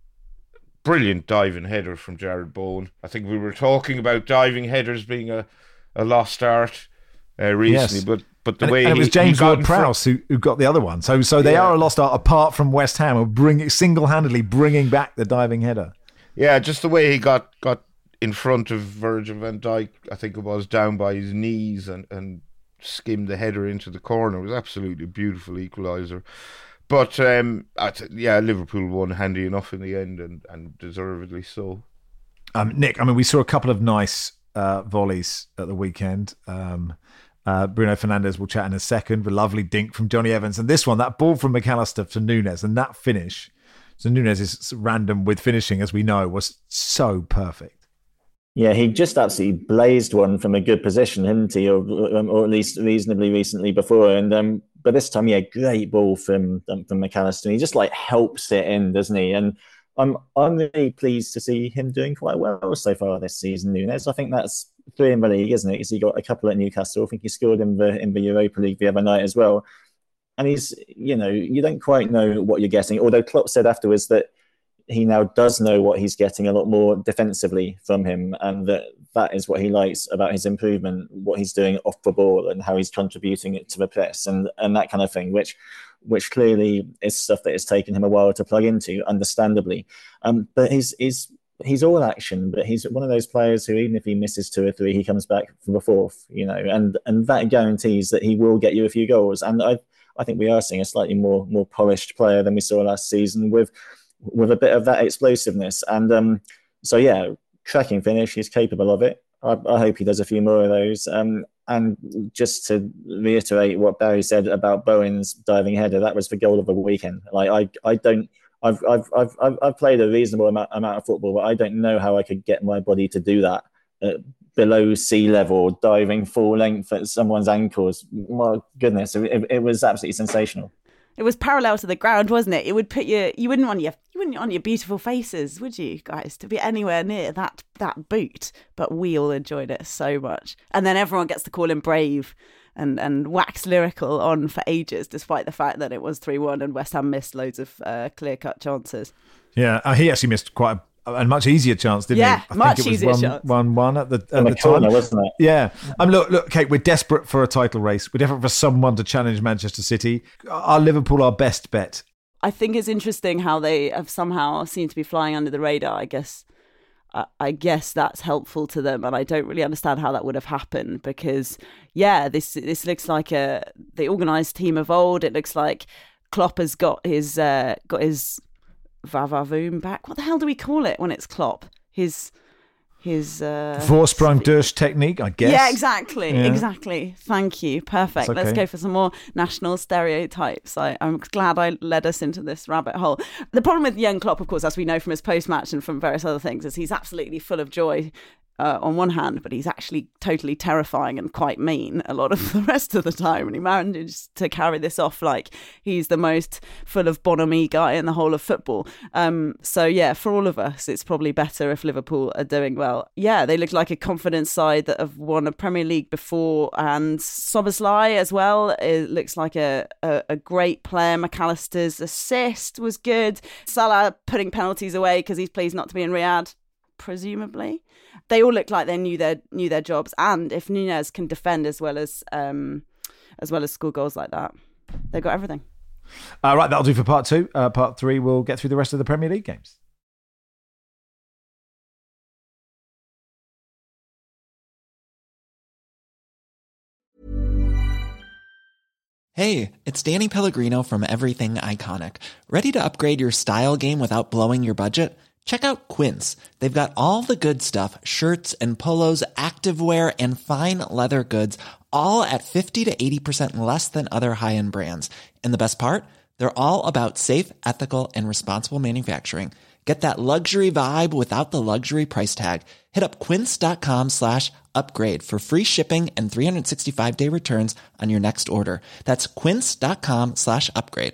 Brilliant diving header from Jared Bowen. I think we were talking about diving headers being a, a lost art uh, recently, yes. but but the and way it, and he, it was James he Ward-Prowse who, who got the other one. So so they yeah. are a lost art apart from West Ham, who bring single-handedly bringing back the diving header. Yeah, just the way he got got in front of Virgil van Dijk, I think it was, down by his knees and, and skimmed the header into the corner. It was absolutely beautiful equaliser. But, um, yeah, Liverpool won handy enough in the end, and, and deservedly so. Um, Nick, I mean, we saw a couple of nice uh, volleys at the weekend. Um, uh, Bruno Fernandes will chat in a second. A lovely dink from Johnny Evans. And this one, that ball from McAllister to Nunes, and that finish. So Nunes is random with finishing, as we know, was so perfect. Yeah, he just absolutely blazed one from a good position, hadn't he? Or, or at least reasonably recently before. And um, but this time, yeah, great ball from um, from McAllister. He just like helps it in, doesn't he? And I'm I'm really pleased to see him doing quite well so far this season, Nunes. I think that's three in the league, isn't it? Because he got a couple at Newcastle. I think he scored in the in the Europa League the other night as well. And he's, you know, you don't quite know what you're getting. Although Klopp said afterwards that he now does know what he's getting a lot more defensively from him, and that that is what he likes about his improvement, what he's doing off the ball and how he's contributing it to the press and, and that kind of thing, which which clearly is stuff that has taken him a while to plug into, understandably. Um, but he's, he's he's all action, but he's one of those players who, even if he misses two or three, he comes back for the fourth, you know, and, and that guarantees that he will get you a few goals. And I I think we are seeing a slightly more more polished player than we saw last season with with a bit of that explosiveness. And um, so, yeah, cracking finish, he's capable of it. I, I hope he does a few more of those. Um, and just to reiterate what Barry said about Bowen's diving header, that was the goal of the weekend. Like I, I don't. I've I've I've I've played a reasonable amount, amount of football, but I don't know how I could get my body to do that at below sea level, diving full length at someone's ankles. My goodness, it, it was absolutely sensational. It was parallel to the ground, wasn't it? It would put you. You wouldn't want your. You wouldn't want your beautiful faces, would you, guys, to be anywhere near that that boot? But we all enjoyed it so much, and then everyone gets to call him brave. And and wax lyrical on for ages, despite the fact that it was three one and West Ham missed loads of uh, clear-cut chances. Yeah, uh, he actually missed quite a, a much easier chance, didn't yeah, he? I much think it was easier one, chance. one one at the, at the, the corner, time, wasn't it? Yeah. Um, look, look, Kate, we're desperate for a title race. We're desperate for someone to challenge Manchester City. Are Liverpool our best bet? I think it's interesting how they have somehow seemed to be flying under the radar, I guess. I guess that's helpful to them, and I don't really understand how that would have happened because, yeah, this this looks like a the organised team of old. It looks like Klopp has got his uh, got his va-va-voom back. What the hell do we call it when it's Klopp? His his uh, Vorsprung durch technique, I guess. Yeah, exactly, yeah. exactly. Thank you, perfect. Okay. Let's go for some more national stereotypes. I, I'm glad I led us into this rabbit hole. The problem with young Klopp, of course, as we know from his post-match and from various other things, is he's absolutely full of joy. Uh, on one hand, but he's actually totally terrifying and quite mean a lot of the rest of the time. And he manages to carry this off like he's the most full of bonhomie guy in the whole of football. Um, so, yeah, for all of us, it's probably better if Liverpool are doing well. Yeah, they look like a confident side that have won a Premier League before. And Szoboszlai as well, it looks like a, a, a great player. McAllister's assist was good. Salah putting penalties away because he's pleased not to be in Riyadh, presumably. They all look like they knew their knew their jobs, and if Nunez can defend as well as um, as well as score goals like that, they've got everything. All uh, right, that'll do for part two. Uh, part three, we'll get through the rest of the Premier League games. Hey, it's Danny Pellegrino from Everything Iconic. Ready to upgrade your style game without blowing your budget? Check out Quince. They've got all the good stuff, shirts and polos, activewear, and fine leather goods, all at fifty to eighty percent less than other high-end brands. And the best part? They're all about safe, ethical, and responsible manufacturing. Get that luxury vibe without the luxury price tag. Hit up quince.com slash upgrade for free shipping and three sixty-five day returns on your next order. That's quince.com slash upgrade.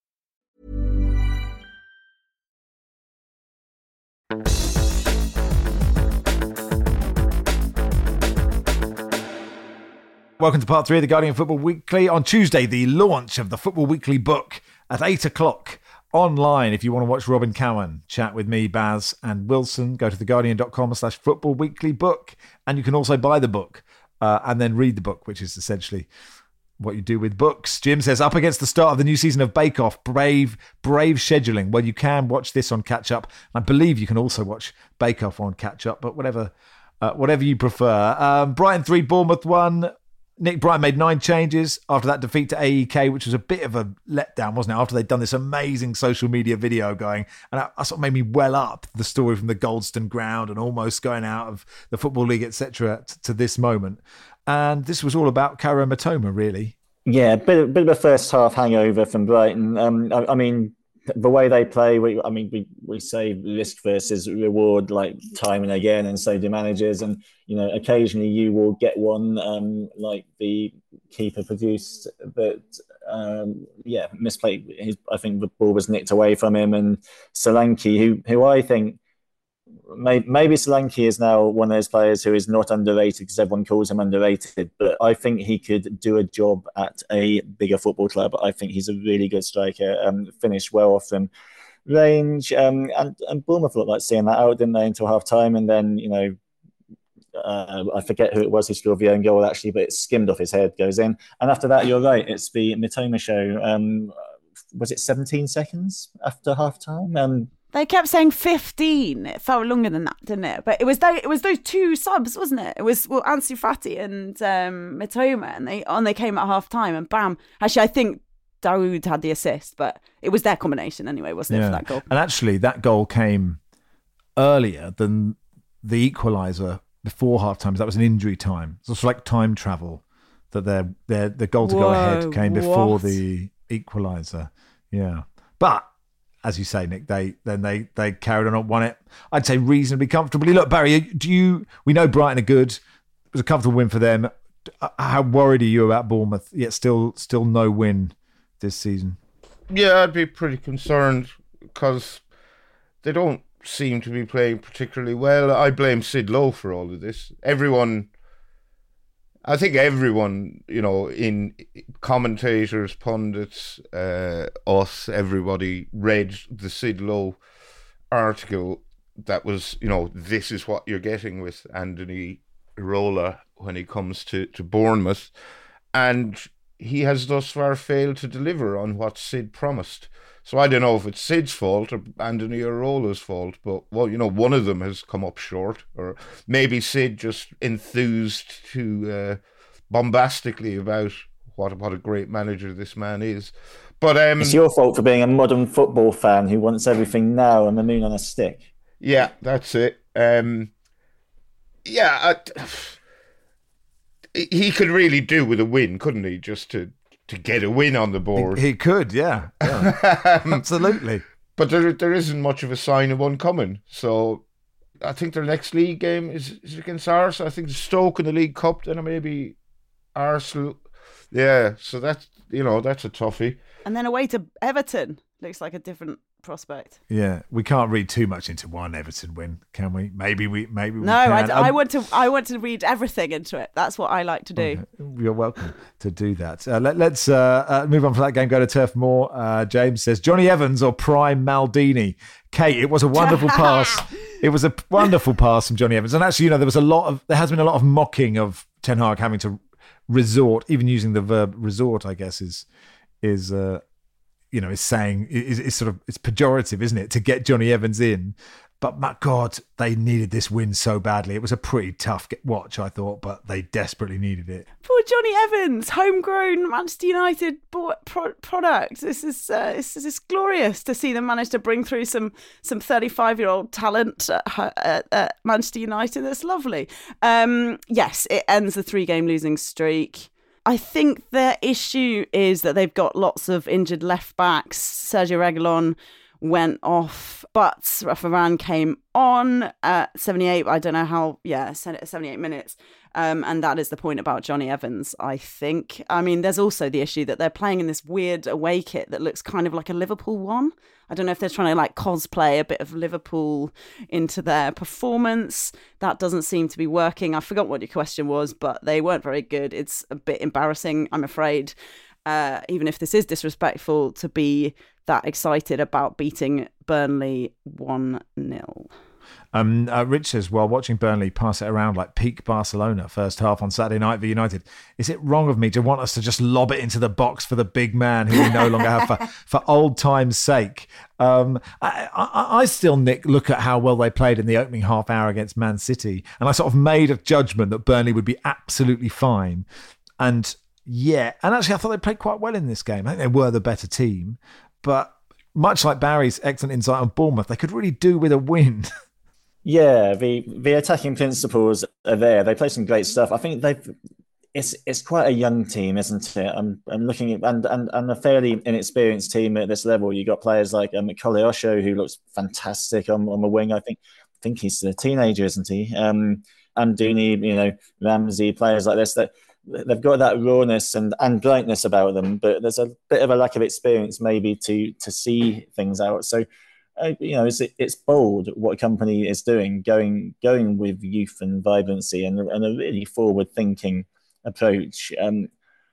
Welcome to part three of the Guardian Football Weekly. On Tuesday, the launch of the Football Weekly book at eight o'clock online. If you want to watch Robin Cowan chat with me, Baz and Wilson, go to theguardian.com slash football weekly book. And you can also buy the book uh, and then read the book, which is essentially what you do with books. Jim says, up against the start of the new season of Bake Off, brave, brave scheduling. Well, you can watch this on Catch Up. I believe you can also watch Bake Off on Catch Up, but whatever, uh, whatever you prefer. Um, Brighton three, Bournemouth one. Nick Brighton made nine changes after that defeat to A E K, which was a bit of a letdown, wasn't it? After they'd done this amazing social media video going, and that, that sort of made me well up the story from the Goldstone ground and almost going out of the Football League, et cetera, t- to this moment. And this was all about Kaoru Mitoma, really. Yeah, bit of, bit of a first half hangover from Brighton. Um, I, I mean, the way they play, we, I mean, we, we say risk versus reward like time and again, and so do managers. And, you know, occasionally you will get one um, like the keeper produced, but um, yeah, misplayed. His, I think the ball was nicked away from him. And Solanke, who who I think maybe, maybe Solanke is now one of those players who is not underrated because everyone calls him underrated, but I think he could do a job at a bigger football club. I think he's a really good striker, um, finished well off from range, um, and, and Bournemouth looked like seeing that out, didn't they, until half time, and then, you know, uh, I forget who it was who scored the own goal actually, but it skimmed off his head, goes in, and after that, you're right, it's the Mitoma show. Um, was it seventeen seconds after half time? Um, They kept saying fifteen. It felt longer than that, didn't it? But it was those, it was those two subs, wasn't it? It was well, Ansu Fati and um, Mitoma, and they and they came at half time, and bam. Actually, I think Dawood had the assist, but it was their combination anyway, wasn't it, yeah. for that goal? And actually, that goal came earlier than the equaliser before half time. That was an injury time. So it's like time travel. That their their the goal to Whoa, go ahead came before what? the equaliser. Yeah, but. As you say, Nick, they then they they carried on and won it. I'd say reasonably comfortably. Look, Barry, do you? We know Brighton are good. It was a comfortable win for them. How worried are you about Bournemouth? Yet still, still no win this season. Yeah, I'd be pretty concerned because they don't seem to be playing particularly well. I blame Sid Lowe for all of this. Everyone. I think everyone, you know, in commentators, pundits, uh, us, everybody read the Sid Lowe article that was, you know, this is what you're getting with Anthony Iraola when he comes to, to Bournemouth. And he has thus far failed to deliver on what Sid promised. So I don't know if it's Sid's fault or Anthony Irola's fault, but, well, you know, one of them has come up short. Or maybe Sid just enthused too uh, bombastically about what, what a great manager this man is. But um, it's your fault for being a modern football fan who wants everything now and the moon on a stick. Yeah, that's it. Um, yeah, I, he could really do with a win, couldn't he, just to... to get a win on the board. He, he could, yeah. yeah. Absolutely. But there there isn't much of a sign of one coming. So I think their next league game is, is against Arsenal. I think it's Stoke in the League Cup, then maybe Arsenal. Yeah, so that's, you know, that's a toughie. And then away to Everton. Looks like a different prospect. Yeah, we can't read too much into one Everton win, can we? Maybe we maybe we No, can. I, I Um, want to I want to read everything into it. That's what I like to do. Okay. You're welcome to do that. Uh, let, let's uh, uh, move on from that game. Go to Turf Moor. Uh, James says Johnny Evans or prime Maldini. Kate, it was a wonderful pass. It was a wonderful pass from Johnny Evans. And actually, you know, there was a lot of there has been a lot of mocking of Ten Hag having to resort, even using the verb resort, I guess, is is uh, you know, is saying is, is sort of it's pejorative, isn't it, to get Johnny Evans in? But my God, they needed this win so badly. It was a pretty tough watch, I thought, but they desperately needed it. Poor Johnny Evans, homegrown Manchester United pro- product. This is uh, this is it's glorious to see them manage to bring through some some thirty-five-year-old talent at, at, at Manchester United. That's lovely. Um, yes, it ends the three-game losing streak. I think their issue is that they've got lots of injured left backs. Sergio Reguilon went off, but Rafa Varane came on at seventy-eight. I don't know how, yeah, seventy-eight minutes. Um, and that is the point about Johnny Evans, I think. I mean, there's also the issue that they're playing in this weird away kit that looks kind of like a Liverpool one. I don't know if they're trying to like cosplay a bit of Liverpool into their performance. That doesn't seem to be working. I forgot what your question was, but they weren't very good. It's a bit embarrassing, I'm afraid. Uh, even if this is disrespectful, to be that excited about beating Burnley one nil. Um, uh, Rich says, while watching Burnley pass it around like peak Barcelona first half on Saturday night for United, is it wrong of me to want us to just lob it into the box for the big man who we no longer have for, for old time's sake? Um, I, I, I still, Nick, look at how well they played in the opening half hour against Man City, and I sort of made a judgment that Burnley would be absolutely fine. And yeah, and actually I thought they played quite well in this game. I think they were the better team, but much like Barry's excellent insight on Bournemouth, they could really do with a win. Yeah, the the attacking principles are there. They play some great stuff. I think they've. It's it's quite a young team, isn't it? I'm I'm looking at and and, and a fairly inexperienced team at this level. You got players like um, Koleosho, who looks fantastic on, on the wing. I think I think he's a teenager, isn't he? Um, Amdouni, you know, Ramsey, players like this that they've got that rawness and, and brightness about them, but there's a bit of a lack of experience maybe to to see things out. So. Uh, you know, it's it's bold what a company is doing, going going with youth and vibrancy and, and a really forward-thinking approach. Um,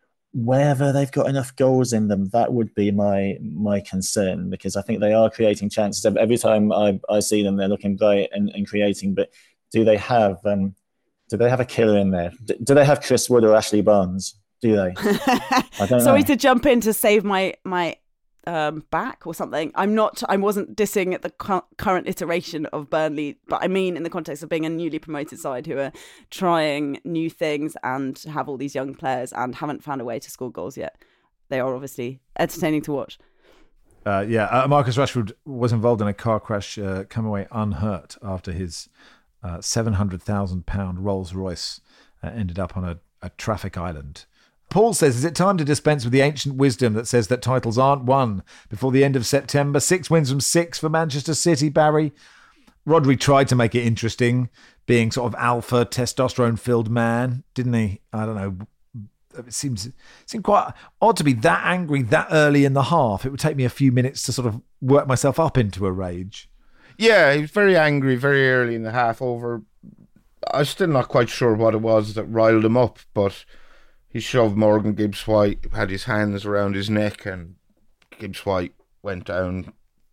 whether they've got enough goals in them, that would be my my concern, because I think they are creating chances. Every time I, I see them, they're looking bright and, and creating. But do they have um, do they have a killer in there? Do, do they have Chris Wood or Ashley Barnes? Do they? I don't Sorry know. to jump in to save my my. um, back or something. I'm not, I wasn't dissing at the cu- current iteration of Burnley, but I mean in the context of being a newly promoted side who are trying new things and have all these young players and haven't found a way to score goals yet. They are obviously entertaining to watch. Uh, yeah, uh, Marcus Rashford was involved in a car crash, uh, come away unhurt after his uh, seven hundred thousand pounds Rolls Royce uh, ended up on a, a traffic island. Paul says, is it time to dispense with the ancient wisdom that says that titles aren't won before the end of September? Six wins from six for Manchester City, Barry. Rodri tried to make it interesting, being sort of alpha, testosterone-filled man, didn't he? I don't know. It seems it seemed quite odd to be that angry that early in the half. It would take me a few minutes to sort of work myself up into a rage. Yeah, he was very angry very early in the half over... I'm still not quite sure what it was that riled him up, but he shoved Morgan Gibbs-White, had his hands around his neck, and Gibbs-White went down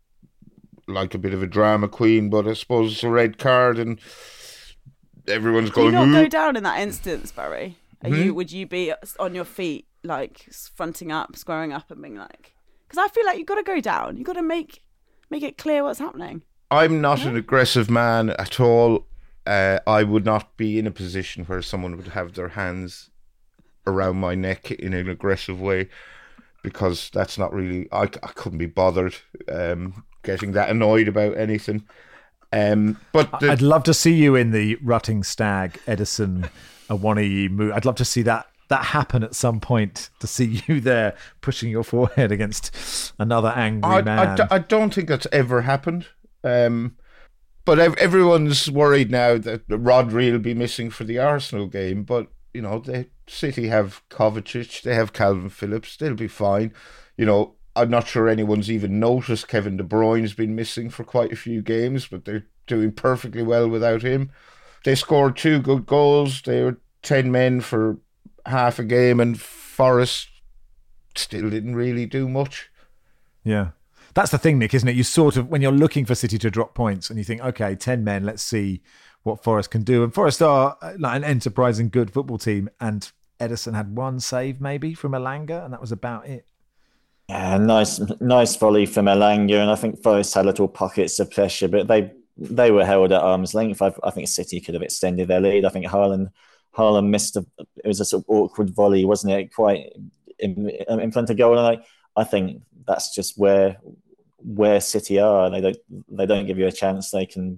like a bit of a drama queen, but I suppose it's a red card and everyone's going... Do you not Ooh. go down in that instance, Barry? Are Hmm? you? Would you be on your feet, like fronting up, squaring up, and being like? Because I feel like you've got to go down. You've got to make make it clear what's happening. I'm not No? an aggressive man at all. Uh, I would not be in a position where someone would have their hands around my neck in an aggressive way, because that's not really... I, I couldn't be bothered um, getting that annoyed about anything. Um, but the, I'd love to see you in the Rutting Stag, Edison, Awoniyi move. I'd love to see that that happen at some point, to see you there pushing your forehead against another angry I, man. I, d- I don't think that's ever happened. Um, but ev- everyone's worried now that Rodri will be missing for the Arsenal game. But, you know, the City have Kovacic, they have Calvin Phillips, they'll be fine. You know, I'm not sure anyone's even noticed Kevin De Bruyne's been missing for quite a few games, but they're doing perfectly well without him. They scored two good goals. They were ten men for half a game, and Forest still didn't really do much. Yeah. That's the thing, Nick, isn't it? You sort of, when you're looking for City to drop points and you think, okay, ten men, let's see what Forest can do. And Forest are like an enterprising, good football team. And Edison had one save maybe from Elanga, and that was about it. Yeah, nice, nice volley from Elanga, and I think Forest had little pockets of pressure, but they they were held at arm's length. I, I think City could have extended their lead. I think Haaland Haaland missed a. It was a sort of awkward volley, wasn't it? Quite in, in front of goal, and I I think that's just where where City are. They don't they don't give you a chance. They can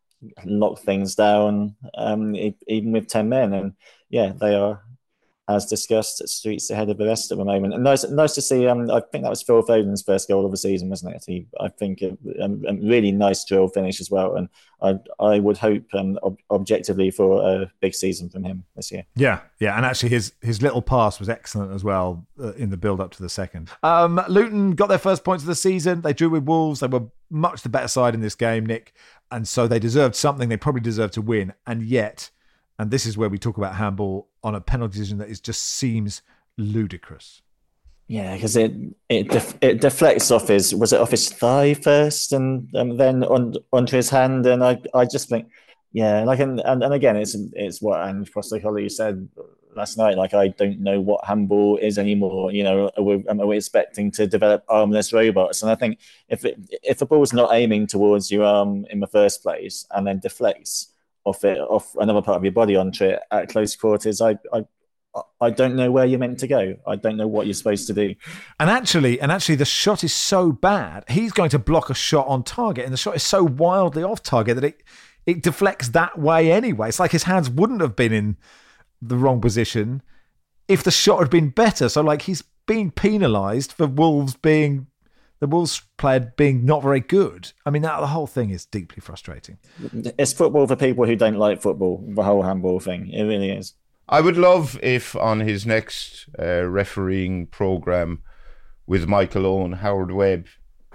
lock things down, um, even with ten men, and yeah, they are, as discussed, streets ahead of the rest at the moment. And nice, nice to see. Um, I think that was Phil Foden's first goal of the season, wasn't it? He, I think, a, a really nice drill finish as well. And I, I would hope, um, ob- objectively, for a big season from him this year. Yeah, yeah, and actually his his little pass was excellent as well uh, in the build up to the second. Um, Luton got their first points of the season. They drew with Wolves. They were much the better side in this game, Nick, and so they deserved something. They probably deserved to win, and yet. And this is where we talk about handball on a penalty decision that is just seems ludicrous. Yeah, because it it def- it deflects off his was it off his thigh first, and, and then on onto his hand, and I, I just think, yeah, like and, and, and again, it's it's what Ange Postecoglou said last night. Like, I don't know what handball is anymore. You know, are we, are we expecting to develop armless robots? And I think if it, if the ball's not aiming towards your arm in the first place and then deflects off it, off another part of your body onto it at close quarters, I, I, I don't know where you're meant to go. I don't know what you're supposed to do. And actually, and actually, the shot is so bad. He's going to block a shot on target, and the shot is so wildly off target that it it deflects that way anyway. It's like his hands wouldn't have been in the wrong position if the shot had been better. So, like, he's being penalised for Wolves being. The Wolves player being not very good. I mean, that the whole thing is deeply frustrating. It's football for people who don't like football, the whole handball thing. It really is. I would love if on his next uh, refereeing programme with Michael Owen, Howard Webb,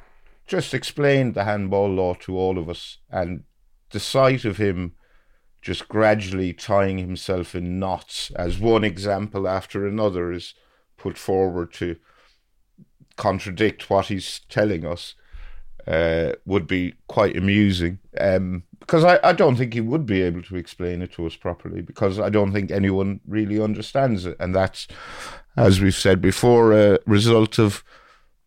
just explained the handball law to all of us, and the sight of him just gradually tying himself in knots as one example after another is put forward to contradict what he's telling us uh, would be quite amusing, um, because I, I don't think he would be able to explain it to us properly, because I don't think anyone really understands it, and that's, as we've said before, a result of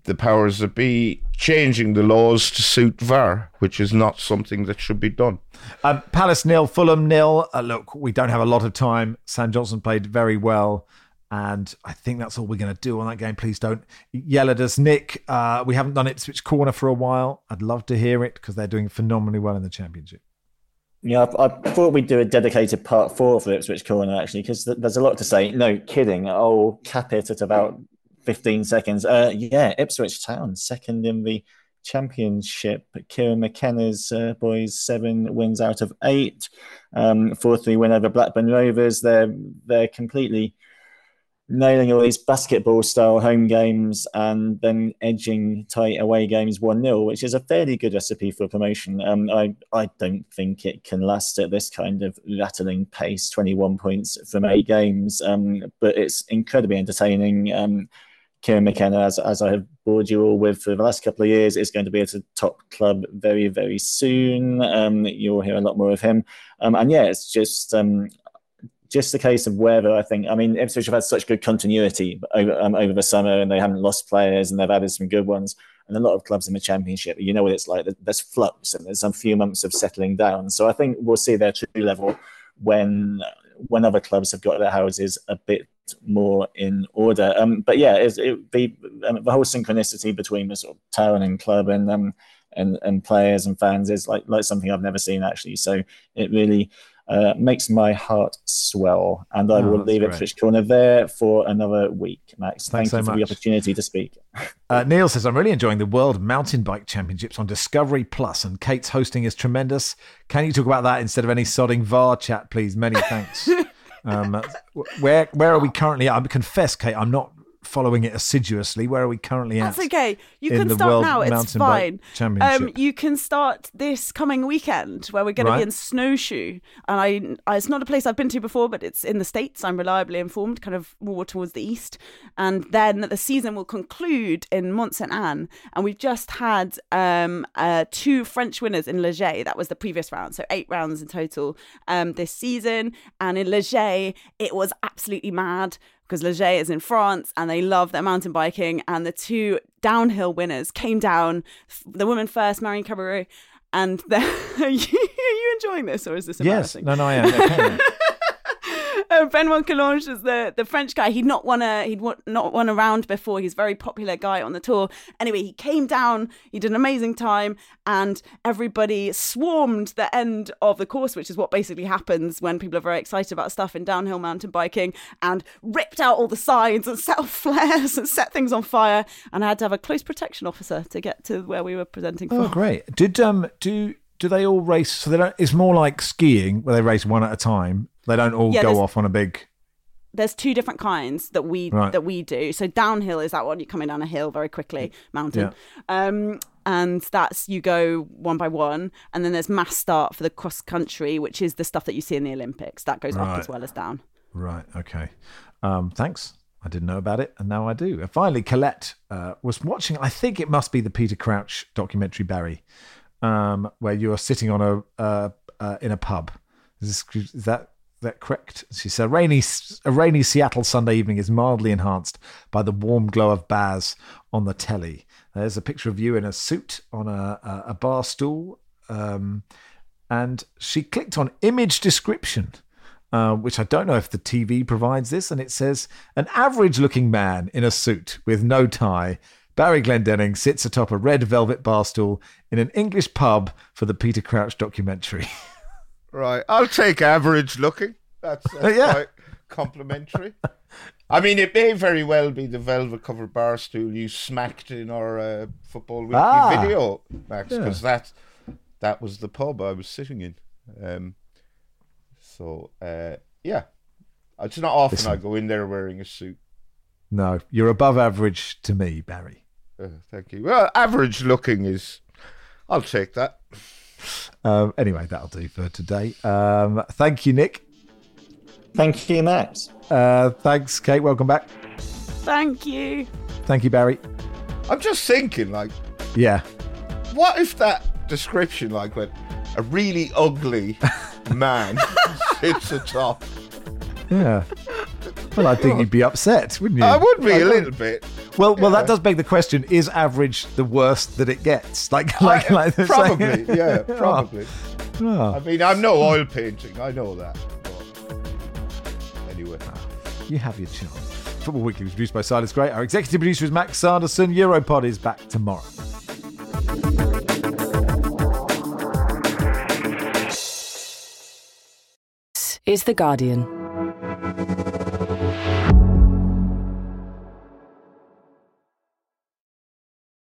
the powers that be changing the laws to suit V A R, which is not something that should be done. Um, Palace nil, Fulham nil. Uh, look, we don't have a lot of time. Sam Johnson played very well, and I think that's all we're going to do on that game. Please don't yell at us. Nick, uh, we haven't done Ipswich Corner for a while. I'd love to hear it because they're doing phenomenally well in the Championship. Yeah, I, I thought we'd do a dedicated part four for Ipswich Corner, actually, because th- there's a lot to say. No, kidding. I'll cap it at about fifteen seconds. Uh, yeah, Ipswich Town, second in the Championship. Kieran McKenna's uh, boys, seven wins out of eight. Um, four three win over Blackburn Rovers. They're, they're completely nailing all these basketball-style home games and then edging tight away games one nil, which is a fairly good recipe for promotion. Um, I, I don't think it can last at this kind of rattling pace, twenty-one points from eight games, um, but it's incredibly entertaining. Um, Kieran McKenna, as, as I have bored you all with for the last couple of years, is going to be at a top club very, very soon. Um, you'll hear a lot more of him. Um, and yeah, it's just... Um, Just a case of whether I think, I mean, Ipswich have had such good continuity over um, over the summer, and they haven't lost players, and they've added some good ones. And a lot of clubs in the Championship, you know what it's like. There's flux, and there's a few months of settling down. So I think we'll see their true level when when other clubs have got their houses a bit more in order. Um, but yeah, it would be um, the whole synchronicity between the sort of town and club and um and and players and fans is like like something I've never seen actually. So it really. Uh, makes my heart swell, and I oh, will leave Ipswich Corner there for another week. Max, Thanks thank so you for much. the opportunity to speak. Uh, Neil says, I'm really enjoying the World Mountain Bike Championships on Discovery Plus, and Kate's hosting is tremendous. Can you talk about that instead of any sodding V A R chat, please? Many thanks. um, where where are we currently at? I confess, Kate, I'm not following it assiduously. Where are we currently at? That's okay. You in can the start World now. It's Mountain fine. Bike Championship? Um, you can start this coming weekend where we're going Right. to be in Snowshoe. And I, I, it's not a place I've been to before, but it's in the States. I'm reliably informed, kind of more towards the east. And then the season will conclude in Mont Saint Anne. And we've just had um, uh, two French winners in Leger. That was the previous round. So eight rounds in total um, this season. And in Leger, it was absolutely mad, because Leger is in France and they love their mountain biking. And the two downhill winners came down, the woman first, Marion Cabarrot, and the, are, you, are you enjoying this, or is this Yes, embarrassing? no, no, I am. Okay. Uh, Benoit Coulange is the, the French guy. He'd not won a he'd won, not won a round before. He's a very popular guy on the tour. Anyway, he came down. He did an amazing time, and everybody swarmed the end of the course, which is what basically happens when people are very excited about stuff in downhill mountain biking, and ripped out all the signs and set off flares and set things on fire. And I had to have a close protection officer to get to where we were presenting from. Oh, great. Did um do do they all race? So they don't. It's more like skiing where they race one at a time. They don't all Yeah, go there's- off on a big. There's two different kinds that we Right. that we do. So downhill is that one, you're coming down a hill very quickly, mountain. Um, and that's you go one by one. And then there's mass start for the cross country, which is the stuff that you see in the Olympics. That goes Right. up as well as down. Right. Okay. Um, thanks. I didn't know about it, and now I do. And finally, Colette uh, was watching. I think it must be the Peter Crouch documentary, Barry, um, where you are sitting on a uh, uh, in a pub. Is, this, is that that correct? She said, a rainy, a rainy Seattle Sunday evening is mildly enhanced by the warm glow of Baz on the telly. There's a picture of you in a suit on a, a, a bar stool, um, and she clicked on image description. Uh, which I don't know if the T V provides this, and it says, an average-looking man in a suit with no tie, Barry Glendenning, sits atop a red velvet bar stool in an English pub for the Peter Crouch documentary. Right, I'll take average looking. That's, that's Yeah. quite complimentary. I mean, it may very well be the velvet covered bar stool you smacked in our uh, Football Weekly Ah. video, Max, Yeah. because that that was the pub I was sitting in. Um, so uh, yeah, it's not often Listen. I go in there wearing a suit. No, you're above average to me, Barry. Uh, thank you. Well, average looking is, I'll take that. Um, anyway, that'll do for today. Um, thank you, Nick. Thank you, Max. Uh, thanks, Kate. Welcome back. Thank you. Thank you, Barry. I'm just thinking, like, Yeah. what if that description, like, went, a really ugly man sits atop. Yeah. Well, I think you'd be upset, wouldn't you? I would be I a don't- little bit. Well, well, Yeah. that does beg the question: is average the worst that it gets? Like, like, I- like probably, yeah, probably. Oh. I mean, I'm no oil painting. I know that. But anyway. You have your chance. Football Weekly was produced by Silas Gray. Our executive producer is Max Sanderson. Europod is back tomorrow. Is The Guardian.